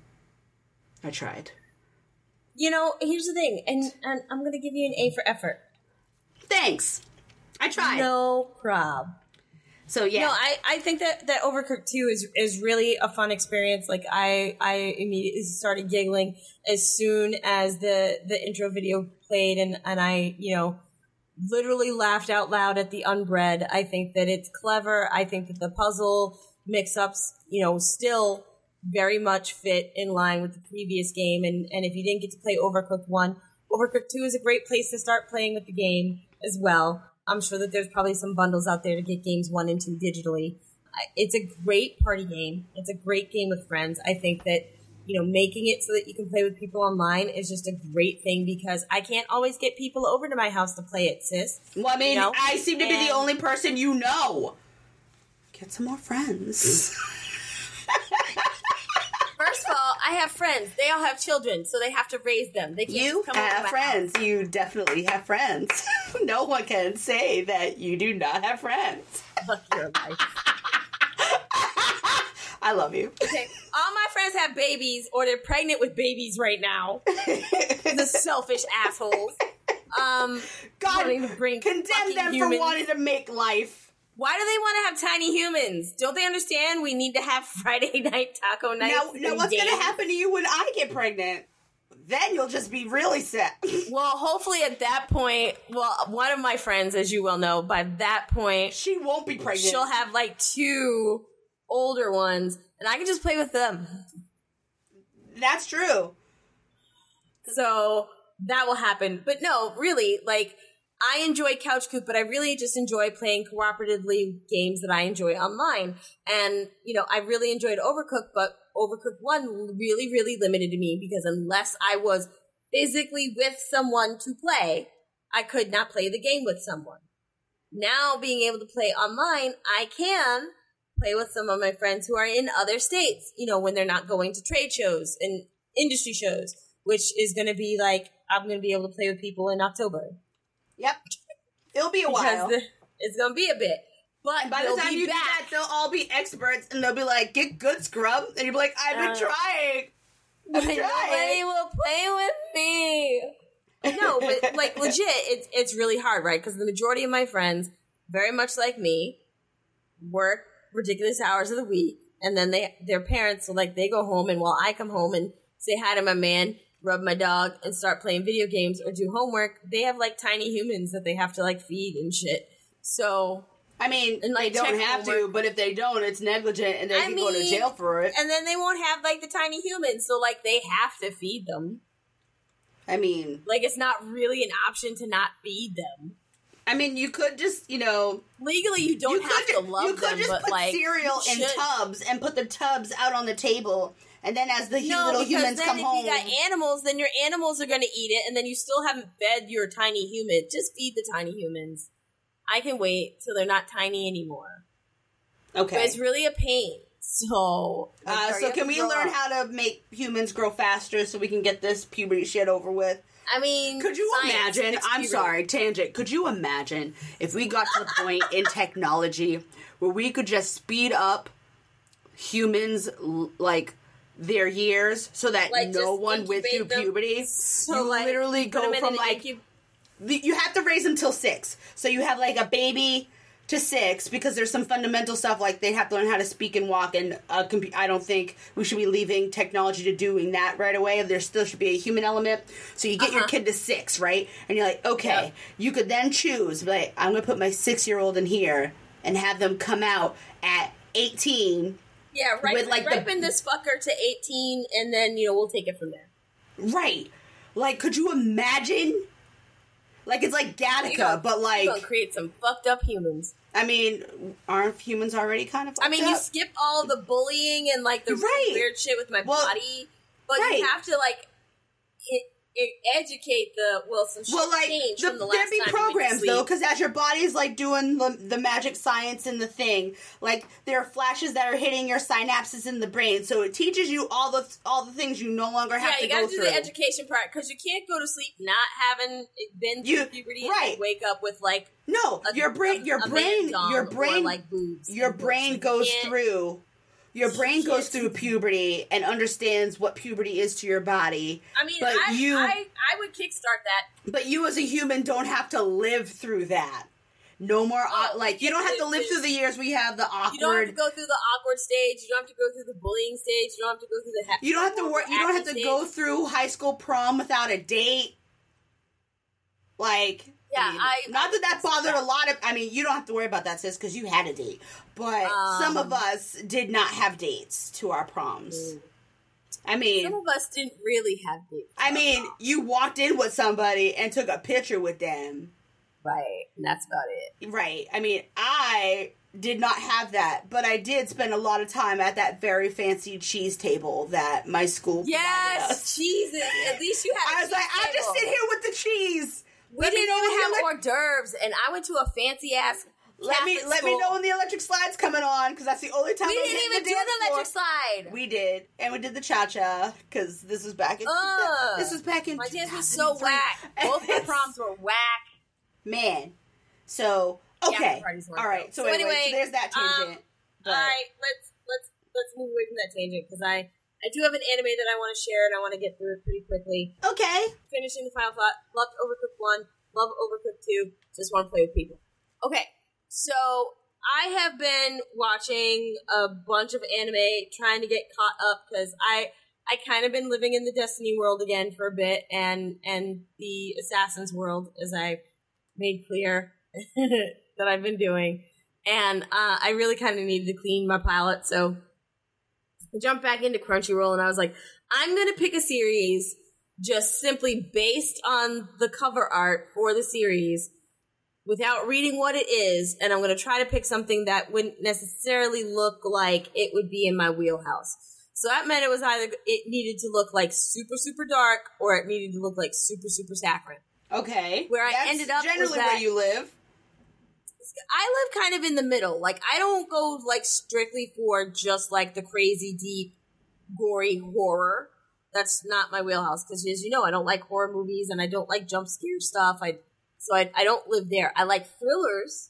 I tried. Here's the thing, and I'm going to give you an A for effort. Thanks. I tried. No prob. So, yeah. No, I think that Overcooked 2 is really a fun experience. Like, I immediately started giggling as soon as the intro video played, and I, literally laughed out loud at the unbread. I think that it's clever. I think that the puzzle mix-ups, still very much fit in line with the previous game. And if you didn't get to play Overcooked 1, Overcooked 2 is a great place to start playing with the game as well. I'm sure that there's probably some bundles out there to get games 1 and 2 digitally. It's a great party game. It's a great game with friends. I think that, making it so that you can play with people online is just a great thing, because I can't always get people over to my house to play it, sis. Well, I mean, I seem to be the only person you know. Get some more friends. First of all, I have friends. They all have children, so they have to raise them. They can't You just come have over friends. House. You definitely have friends. No one can say that you do not have friends. Fuck your life. I love you. Okay. All my friends have babies, or they're pregnant with babies right now. The selfish assholes. God, condemn them humans. for wanting to make life. Why do they want to have tiny humans? Don't they understand we need to have Friday night taco nights? Now what's going to happen to you when I get pregnant? Then you'll just be really sick. Well, hopefully at that point, one of my friends, as you well know, by that point, she won't be pregnant. She'll have like 2 older ones, and I can just play with them. That's true. So that will happen. But no, really, like, I enjoy Couch Coop, but I really just enjoy playing cooperatively games that I enjoy online. And, I really enjoyed Overcooked, but Overcooked 1 really, really limited me, because unless I was physically with someone to play, I could not play the game with someone. Now, being able to play online, I can play with some of my friends who are in other states, when they're not going to trade shows and industry shows, which is going to be like, I'm going to be able to play with people in October. Yep. It'll be a while. It's going to be a bit. But by the time you do that, they'll all be experts, and they'll be like, get good, scrub. And you'll be like, I've been trying. Nobody will play with me. No, but like legit, it's really hard, right? Because the majority of my friends, very much like me, work ridiculous hours of the week, and then their parents, so like they go home, and while I come home and say hi to my man, rub my dog, and start playing video games or do homework, they have like tiny humans that they have to like feed and shit. So I mean, and, like, they don't have homework. to, but if they don't, it's negligent, and they can go to jail for it. And then they won't have like the tiny humans, so like they have to feed them. I mean, like, it's not really an option to not feed them. I mean, you could just, legally you don't have to love them, you could just but put like cereal in tubs and put the tubs out on the table, and then as the little humans come home, if you got animals, then your animals are going to eat it, and then you still haven't fed your tiny human. Just feed the tiny humans. I can wait till they're not tiny anymore. Okay. But it's really a pain. So, so can we learn how to make humans grow faster so we can get this puberty shit over with? I mean, could you imagine? I'm sorry, tangent. Could you imagine if we got to the point in technology where we could just speed up humans, like, their years so that like, no one went through puberty? So, you like, literally go from, like, you have to raise them till 6. So you have, like, a baby to 6 because there's some fundamental stuff like they have to learn how to speak and walk, and I don't think we should be leaving technology to doing that right away. There still should be a human element. So you get your kid to 6, right? And you're like, okay, you could then choose, like, I'm going to put my 6-year-old in here and have them come out at 18. Yeah, ripen this fucker to 18, and then, we'll take it from there. Right. Like, could you imagine? Like, it's like Gattaca, but like... You're gonna create some fucked up humans. I mean, aren't humans already kind of fucked up? You skip all the bullying and, like, the really weird shit with my body, but you have to, like, educate some shit changed from the last time. There'd be programs, though, because as your body's, like, doing the magic science and the thing, like, there are flashes that are hitting your synapses in the brain, so it teaches you all the things you no longer have to go through. Yeah, you gotta do the education part, because you can't go to sleep not having been through puberty and wake up with, like... No, your brain like boobs. Your brain goes through... Your brain goes through puberty and understands what puberty is to your body. I mean, I would kickstart that. But you as a human don't have to live through that. No more, you don't have to live through the years we have the awkward... You don't have to go through the awkward stage. You don't have to go through the bullying stage. You don't have to go through the... You don't have to work. You don't have to go through high school prom without a date. Like... Yeah, not that bothered a lot of... I mean, you don't have to worry about that, sis, because you had a date. But some of us did not have dates to our proms. I mean... Some of us didn't really have dates. I mean, you walked in with somebody and took a picture with them. Right, and that's about it. Right. I mean, I did not have that, but I did spend a lot of time at that very fancy cheese table that my school provided us. Cheese. At least you had I was like, I'll just sit here with the cheese. We didn't even have hors d'oeuvres, and I went to a fancy-ass Let me know when the electric slide's coming on, because that's the only time we didn't even do the electric slide. We did, and we did the cha-cha, because this was back in... My dance was so whack. Both my proms were whack. Man. So, okay. All right. So anyway, so there's that tangent. All right, let's move away from that tangent, because I do have an anime that I want to share, and I want to get through it pretty quickly. Okay. Finishing the final thought. Loved Overcooked 1. Love Overcooked 2. Just want to play with people. Okay. So, I have been watching a bunch of anime, trying to get caught up, because I kind of been living in the Destiny world again for a bit, and the Assassin's world, as I made clear that I've been doing. And I really kind of needed to clean my palette, so I jumped back into Crunchyroll, and I was like, I'm going to pick a series just simply based on the cover art for the series, without reading what it is, and I'm going to try to pick something that wouldn't necessarily look like it would be in my wheelhouse. So that meant it needed to look like super, super dark, or it needed to look like super, super saccharine. Okay. Where I ended up generally was that where you live. I live kind of in the middle. Like, I don't go, like, strictly for just, like, the crazy, deep, gory horror. That's not my wheelhouse, because as you know, I don't like horror movies, and I don't like jump scare stuff. So I don't live there. I like thrillers.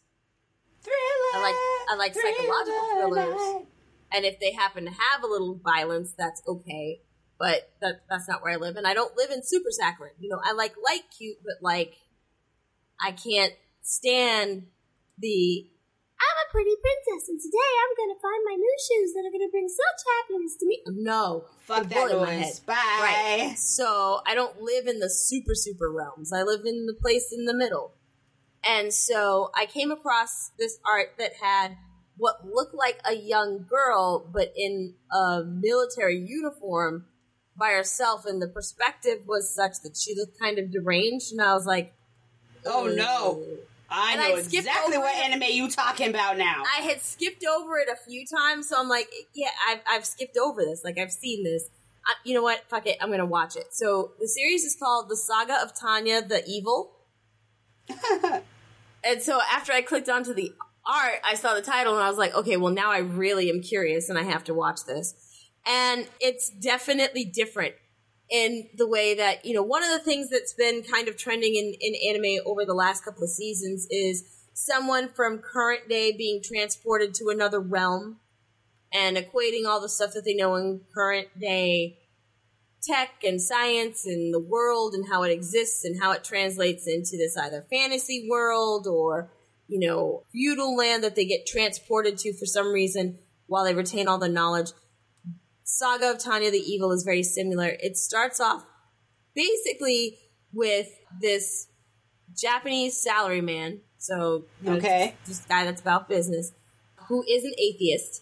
I like psychological thrillers. And if they happen to have a little violence, that's okay. But that's not where I live. And I don't live in super saccharine. I like light cute, but, like, I can't stand I'm a pretty princess, and today I'm going to find my new shoes that are going to bring such happiness to me. No. Fuck that noise. Bye. Right. So I don't live in the super, super realms. I live in the place in the middle. And so I came across this art that had what looked like a young girl, but in a military uniform by herself, and the perspective was such that she looked kind of deranged, and I was like, oh no. I know exactly what anime you talking about now. I had skipped over it a few times, so I'm like, yeah, I've skipped over this. Like, I've seen this. You know what? Fuck it. I'm going to watch it. So, the series is called The Saga of Tanya the Evil. And so after I clicked onto the art, I saw the title and I was like, okay, well now I really am curious and I have to watch this. And it's definitely different in the way that, one of the things that's been kind of trending in anime over the last couple of seasons is someone from current day being transported to another realm and equating all the stuff that they know in current day tech and science and the world and how it exists and how it translates into this either fantasy world or, feudal land that they get transported to for some reason while they retain all the knowledge. Saga of Tanya the Evil is very similar. It starts off basically with this Japanese salaryman, so this guy that's about business, who is an atheist,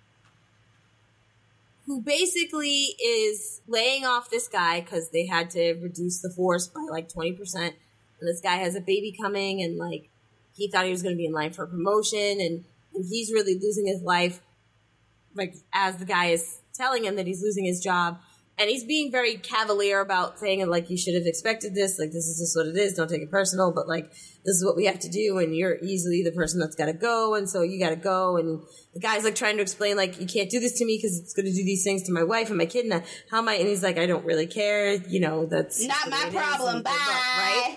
who basically is laying off this guy because they had to reduce the force by like 20%. And this guy has a baby coming and like he thought he was going to be in line for a promotion and he's really losing his life, like as the guy is telling him that he's losing his job. And he's being very cavalier about saying, like, you should have expected this. Like, this is just what it is. Don't take it personal. But, like, this is what we have to do. And you're easily the person that's got to go. And so you got to go. And the guy's, like, trying to explain, like, you can't do this to me because it's going to do these things to my wife and my kid. And how am I? And he's like, I don't really care. That's not my problem. Bye. Right?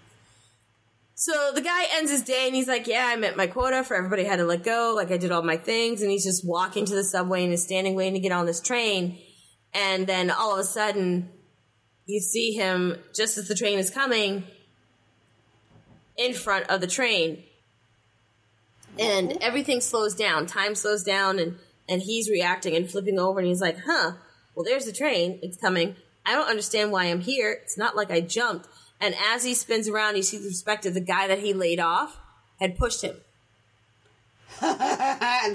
So the guy ends his day and he's like, yeah, I met my quota for everybody had to let go. Like, I did all my things. And he's just walking to the subway and is standing waiting to get on this train. And then all of a sudden, you see him, just as the train is coming, in front of the train. And everything slows down. Time slows down, and he's reacting and flipping over, and he's like, well, there's the train. It's coming. I don't understand why I'm here. It's not like I jumped. And as he spins around, he sees the perspective. The guy that he laid off had pushed him. And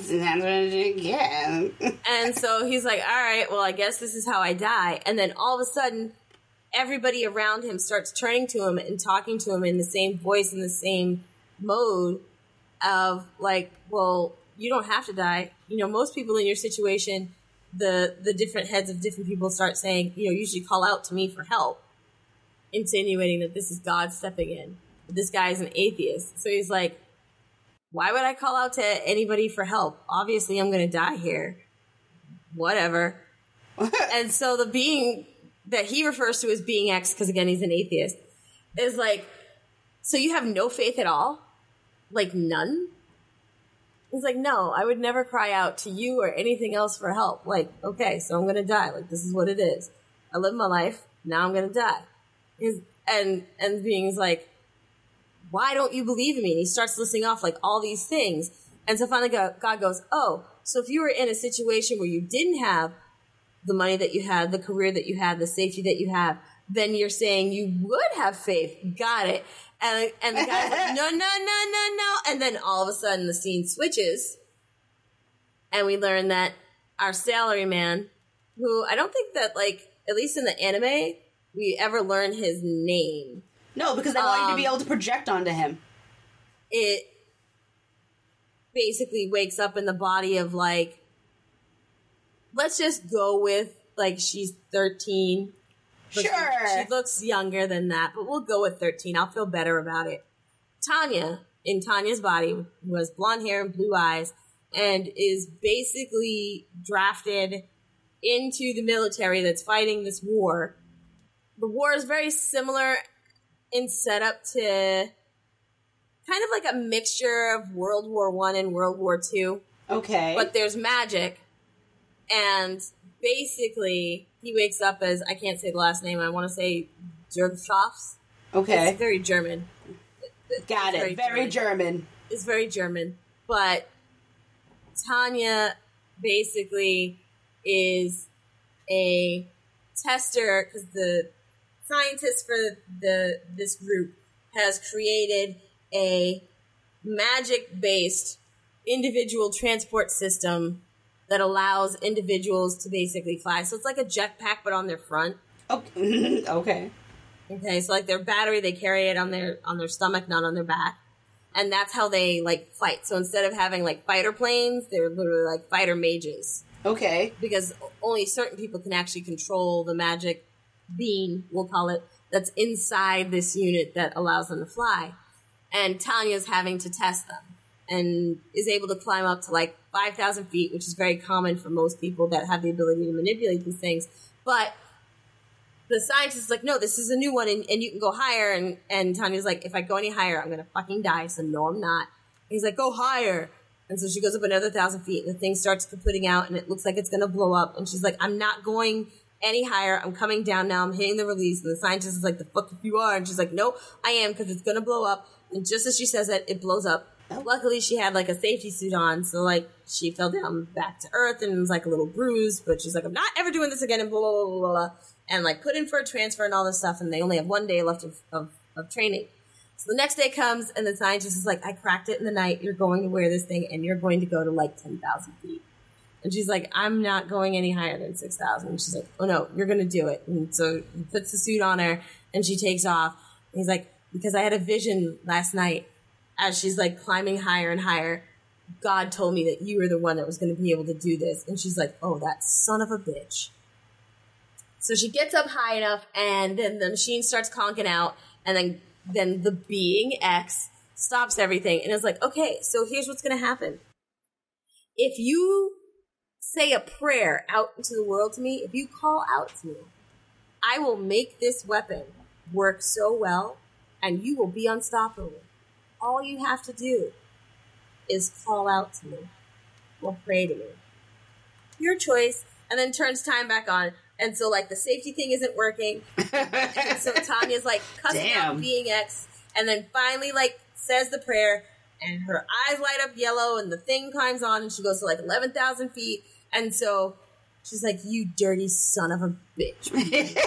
so he's like, all right, well, I guess this is how I die. And then all of a sudden, everybody around him starts turning to him and talking to him in the same voice, in the same mode of like, well, you don't have to die. Most people in your situation, the different heads of different people start saying, you should call out to me for help, insinuating that this is God stepping in. This guy is an atheist. So he's like, why would I call out to anybody for help? Obviously, I'm going to die here. Whatever. And so the being that he refers to as being X, because again, he's an atheist, is like, so you have no faith at all? Like none? He's like, no, I would never cry out to you or anything else for help. Like, okay, so I'm going to die. Like, this is what it is. I live my life. Now I'm going to die. And being is like, why don't you believe in me? And he starts listing off like all these things. And so finally God goes, oh, so if you were in a situation where you didn't have the money that you had, the career that you had, the safety that you have, then you're saying you would have faith. Got it. And the guy's like, no. And then all of a sudden the scene switches. And we learn that our salaryman, who I don't think that, like, at least in the anime, we ever learn his name. No, because they want you to be able to project onto him. It basically wakes up in the body of, like, let's just go with, like, she's 13. Sure. She looks younger than that, but we'll go with 13. I'll feel better about it. Tanya, in Tanya's body, who has blonde hair and blue eyes, and is basically drafted into the military that's fighting this war. The war is very similar in setup to kind of like a mixture of World War I and World War II. Okay. But there's magic. And basically, he wakes up as, I can't say the last name, I want to say Jurgshoffs. Okay. It's very German. Got it. Very German. It's very German. But Tanya basically is a tester, because the scientist for this group has created a magic-based individual transport system that allows individuals to basically fly. So it's like a jetpack, but on their front. Okay. Okay. Okay, so like their battery, they carry it on their stomach, not on their back. And that's how they, like, fight. So instead of having, like, fighter planes, they're literally, like, fighter mages. Okay. Because only certain people can actually control the magic beam, we'll call it, that's inside this unit that allows them to fly. and Tanya's having to test them and is able to climb up to like 5,000 feet, which is very common for most people that have the ability to manipulate these things. But the scientist is like, no, this is a new one, and you can go higher. And Tanya's like, if I go any higher, I'm going to fucking die. So no, I'm not. And he's like, go higher. And so she goes up another 1,000 feet, and the thing starts putting out, and it looks like it's going to blow up. And she's like, I'm not going any higher. I'm coming down now. I'm hitting the release. And the scientist is like, the fuck if you are. And she's like, nope, I am, because it's going to blow up. And just as she says it, it blows up. Luckily, she had like a safety suit on, so like she fell down back to earth and was like a little bruised. But she's like, I'm not ever doing this again, and blah blah blah blah blah, and like put in for a transfer and all this stuff. And they only have 1 day left of training. So the next day comes, and the scientist is like, I cracked it in the night. You're going to wear this thing, and you're going to go to like 10,000 feet. And she's like, I'm not going any higher than 6,000. And she's like, oh no, you're going to do it. And so he puts the suit on her, and she takes off. And he's like, because I had a vision last night. As she's like climbing higher and higher, God told me that you were the one that was going to be able to do this. And she's like, oh, that son of a bitch. So she gets up high enough, and then the machine starts conking out, and then the being X stops everything and is like, okay, so here's what's going to happen. If you say a prayer out into the world to me, if you call out to me, I will make this weapon work so well, and you will be unstoppable. All you have to do is call out to me or pray to me. Your choice. And then turns time back on. And so, like, the safety thing isn't working. And so Tanya's, like, cussing out being X. And then finally, like, says the prayer. And her eyes light up yellow. And the thing climbs on. And she goes to, like, 11,000 feet. And so she's like, you dirty son of a bitch.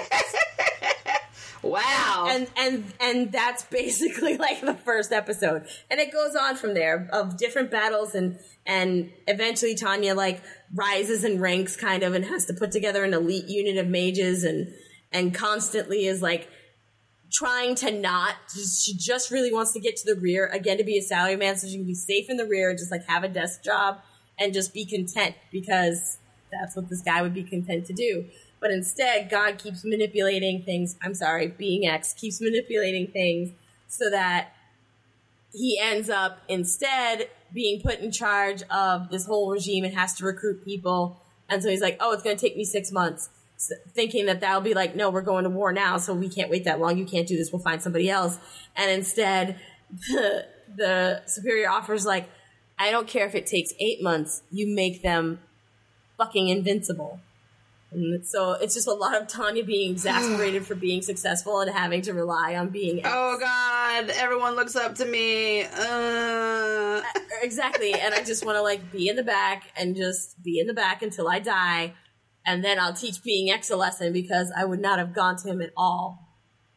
Wow. And that's basically like the first episode. And it goes on from there of different battles, and eventually Tanya like rises in ranks kind of and has to put together an elite unit of mages and constantly is like trying to she just really wants to get to the rear again, to be a salaryman so she can be safe in the rear and just like have a desk job and just be content, because that's what this guy would be content to do. But instead, God keeps manipulating things. Being X keeps manipulating things so that he ends up instead being put in charge of this whole regime and has to recruit people. And so he's like, oh, it's going to take me 6 months. So, thinking that that'll be like, no, we're going to war now, so we can't wait that long. You can't do this. We'll find somebody else. And instead, the superior offer's like, I don't care if it takes 8 months. You make them fucking invincible. And so it's just a lot of Tanya being exasperated for being successful and having to rely on being X. Oh God, everyone looks up to me. Exactly. And I just want to like be in the back and just be in the back until I die. And then I'll teach being X a lesson, because I would not have gone to him at all.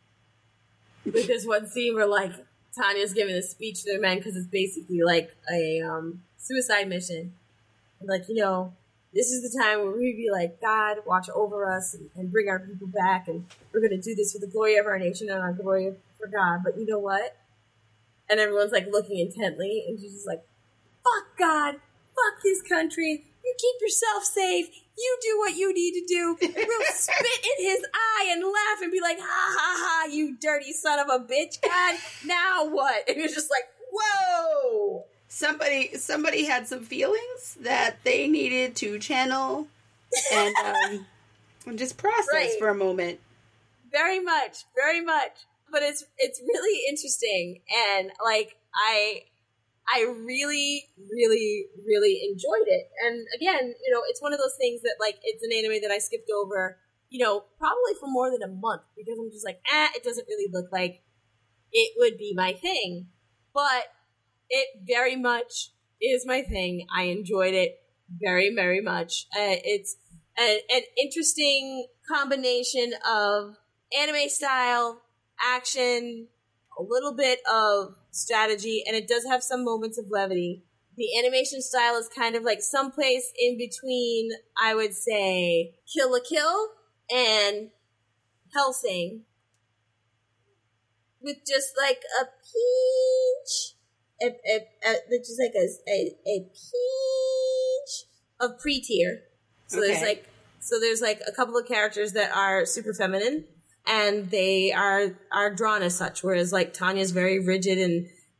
But there's one scene where like Tanya's giving a speech to their men, because it's basically like a suicide mission. Like, you know, this is the time where we be like, God, watch over us and bring our people back, and we're going to do this for the glory of our nation and our glory for God. But you know what? And everyone's like looking intently, and she's just like, fuck God, fuck this country, you keep yourself safe, you do what you need to do, and we'll spit in his eye and laugh and be like, ha ha ha, you dirty son of a bitch, God, now what? And you're just like, whoa! Somebody had some feelings that they needed to channel and just process for a moment. Very much. But it's really interesting, and like I really, really, really enjoyed it. And again, you know, it's one of those things that like it's an anime that I skipped over, you know, probably for more than a month, because I'm just like, it doesn't really look like it would be my thing. But it very much is my thing. I enjoyed it very, very much. It's an interesting combination of anime style, action, a little bit of strategy, and it does have some moments of levity. The animation style is kind of like someplace in between, I would say, Kill la Kill and Hellsing, with just like a peach. Just like a peach of pre-tier. So okay. there's like a couple of characters that are super feminine, and they are drawn as such, whereas like Tanya's very rigid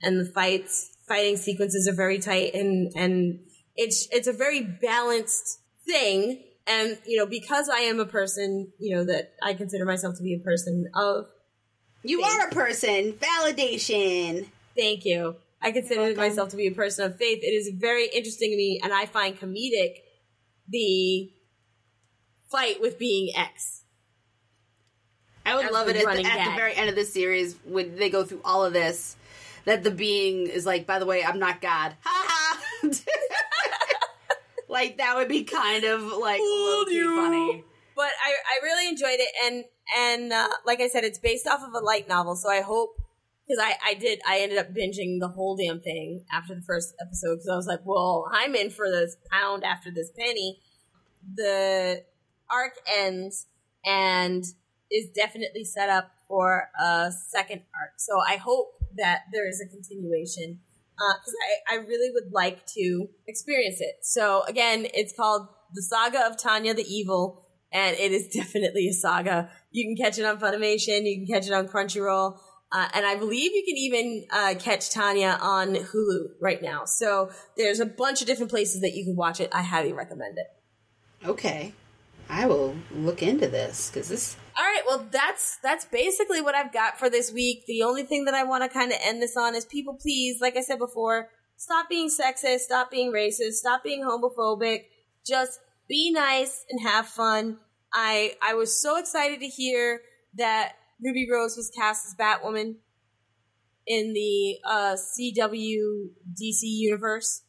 and the fighting sequences are very tight, and it's a very balanced thing. And, you know, because I am a person, you know, that I consider myself to be a person of You faith. are a person. Validation. Thank you. I consider myself to be a person of faith. It is very interesting to me, and I find comedic the fight with being X. I would As love the it at running the gag. very end of the series when they go through all of this, that the being is like, by the way, I'm not God. Ha ha! Like, that would be kind of, like, low-key funny. But I really enjoyed it, and like I said, it's based off of a light novel, so I hope, because I ended up binging the whole damn thing after the first episode, because I was like, well, I'm in for this pound after this penny. The arc ends and is definitely set up for a second arc, so I hope that there is a continuation, because I really would like to experience it. So again, it's called The Saga of Tanya the Evil, and it is definitely a saga. You can catch it on Funimation, you can catch it on Crunchyroll, and I believe you can even catch Tanya on Hulu right now. So there's a bunch of different places that you can watch it. I highly recommend it. Okay. I will look into this, because this... All right, well, that's basically what I've got for this week. The only thing that I want to kind of end this on is, people, please, like I said before, stop being sexist, stop being racist, stop being homophobic. Just be nice and have fun. I was so excited to hear that Ruby Rose was cast as Batwoman in the CW DC universe.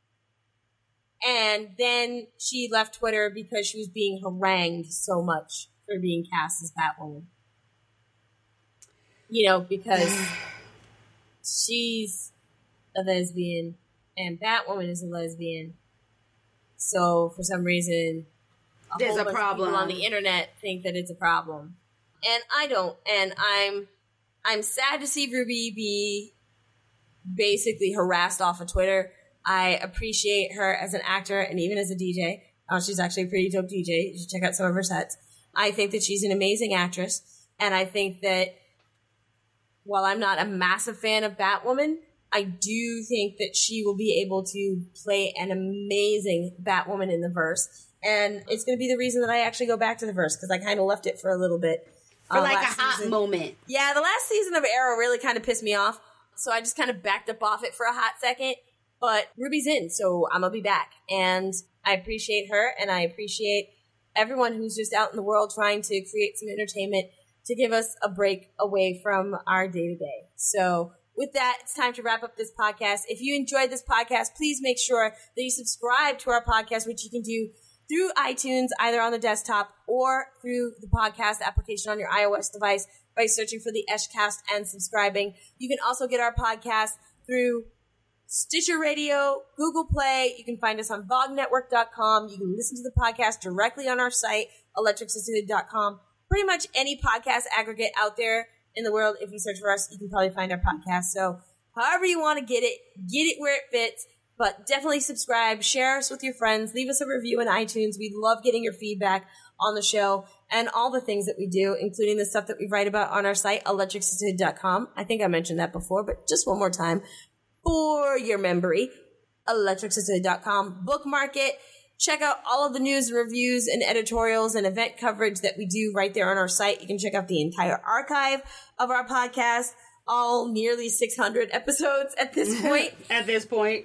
And then she left Twitter because she was being harangued so much for being cast as Batwoman. You know, because she's a lesbian and Batwoman is a lesbian. So for some reason, There's whole a bunch of problem people on the internet think that it's a problem, and I don't. And I'm sad to see Ruby be basically harassed off of Twitter. I appreciate her as an actor and even as a DJ. She's actually a pretty dope DJ. You should check out some of her sets. I think that she's an amazing actress, and I think that while I'm not a massive fan of Batwoman, I do think that she will be able to play an amazing Batwoman in the verse. And it's going to be the reason that I actually go back to the verse, because I kind of left it for a little bit. For like a last hot season. moment. Yeah, the last season of Arrow really kind of pissed me off. So I just kind of backed up off it for a hot second. But Ruby's in, so I'm going to be back. And I appreciate her, and I appreciate everyone who's just out in the world trying to create some entertainment to give us a break away from our day-to-day. So with that, it's time to wrap up this podcast. If you enjoyed this podcast, please make sure that you subscribe to our podcast, which you can do through iTunes, either on the desktop or through the podcast application on your iOS device by searching for the Eshcast and subscribing. You can also get our podcast through Stitcher Radio, Google Play. You can find us on VogNetwork.com. You can listen to the podcast directly on our site, ElectricSisterhood.com. Pretty much any podcast aggregate out there in the world, if you search for us, you can probably find our podcast. So however you want to get it where it fits. But definitely subscribe, share us with your friends, leave us a review in iTunes. We love getting your feedback on the show and all the things that we do, including the stuff that we write about on our site, ElectricSisterhood.com. I think I mentioned that before, but just one more time for your memory, ElectricSisterhood.com. Bookmark it. Check out all of the news, reviews, and editorials and event coverage that we do right there on our site. You can check out the entire archive of our podcast, all nearly 600 episodes at this point. At this point.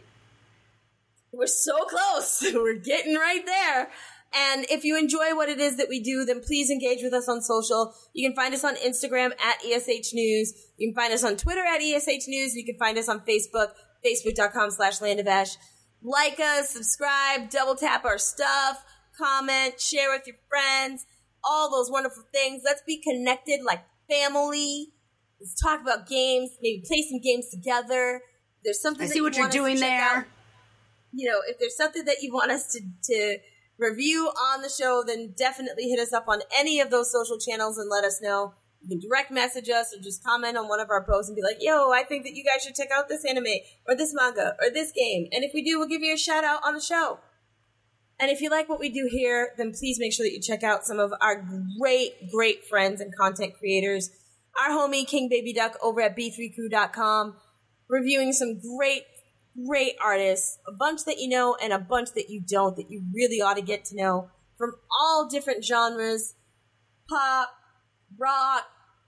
We're so close. We're getting right there. And if you enjoy what it is that we do, then please engage with us on social. You can find us on Instagram at ESH News. You can find us on Twitter at ESH News. You can find us on Facebook, facebook.com/landofash. Like us, subscribe, double tap our stuff, comment, share with your friends, all those wonderful things. Let's be connected like family. Let's talk about games, maybe play some games together. If there's something I that see what you you're want us to doing check there. out, you know, if there's something that you want us to review on the show, then definitely hit us up on any of those social channels and let us know. You can direct message us or just comment on one of our posts and be like, yo, I think that you guys should check out this anime or this manga or this game. And if we do, we'll give you a shout out on the show. And if you like what we do here, then please make sure that you check out some of our great friends and content creators. Our homie King Baby Duck over at B3Crew.com. reviewing some great artists, a bunch that you know and a bunch that you don't, that you really ought to get to know, from all different genres, pop, rock,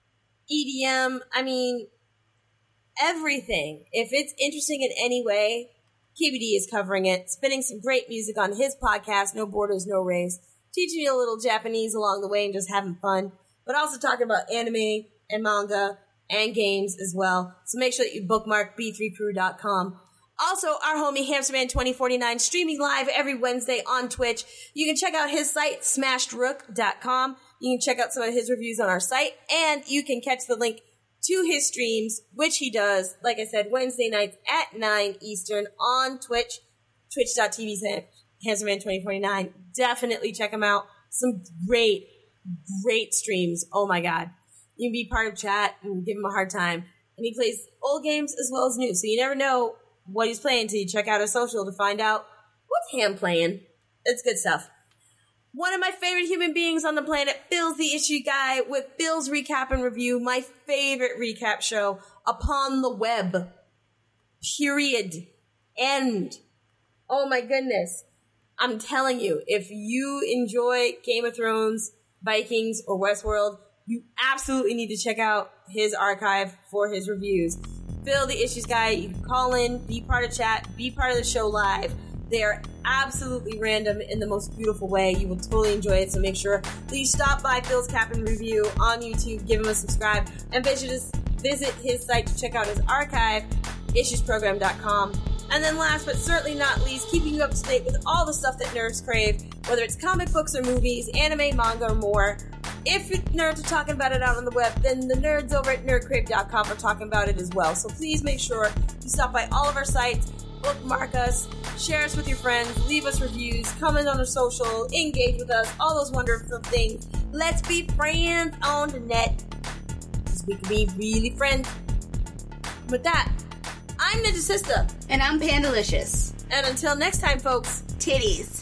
EDM, I mean, everything. If it's interesting in any way, KBD is covering it, spinning some great music on his podcast, No Borders, No Race, teaching you a little Japanese along the way and just having fun, but also talking about anime and manga and games as well. So make sure that you bookmark b3crew.com. Also, our homie Hamsterman2049 streaming live every Wednesday on Twitch. You can check out his site, smashedrook.com. You can check out some of his reviews on our site, and you can catch the link to his streams, which he does, like I said, Wednesday nights at 9 Eastern on Twitch, twitch.tv/Hamsterman2049. Definitely check him out. Some great streams. Oh my God. You can be part of chat and give him a hard time. And he plays old games as well as new, so you never know what he's playing until you check out his social to find out what's Ham playing. It's good stuff. One of my favorite human beings on the planet, Phil's the Issue Guy, with Phil's Recap and Review, my favorite recap show upon the web. Period. End. Oh my goodness. I'm telling you, if you enjoy Game of Thrones, Vikings, or Westworld, you absolutely need to check out his archive for his reviews. Phil the Issues Guy, you can call in, be part of chat, be part of the show live. They are absolutely random in the most beautiful way. You will totally enjoy it, so make sure that you stop by Phil's Cap and Review on YouTube, give him a subscribe, and visit his site to check out his archive, issuesprogram.com. And then last but certainly not least, keeping you up to date with all the stuff that nerds crave, whether it's comic books or movies, anime, manga, or more. If nerds are talking about it out on the web, then the nerds over at nerdcrave.com are talking about it as well. So please make sure you stop by all of our sites, bookmark us, share us with your friends, leave us reviews, comment on our social, engage with us, all those wonderful things. Let's be friends on the net, because we can be really friends. With that, I'm Ninja Sister. And I'm Pandalicious. And until next time, folks, titties.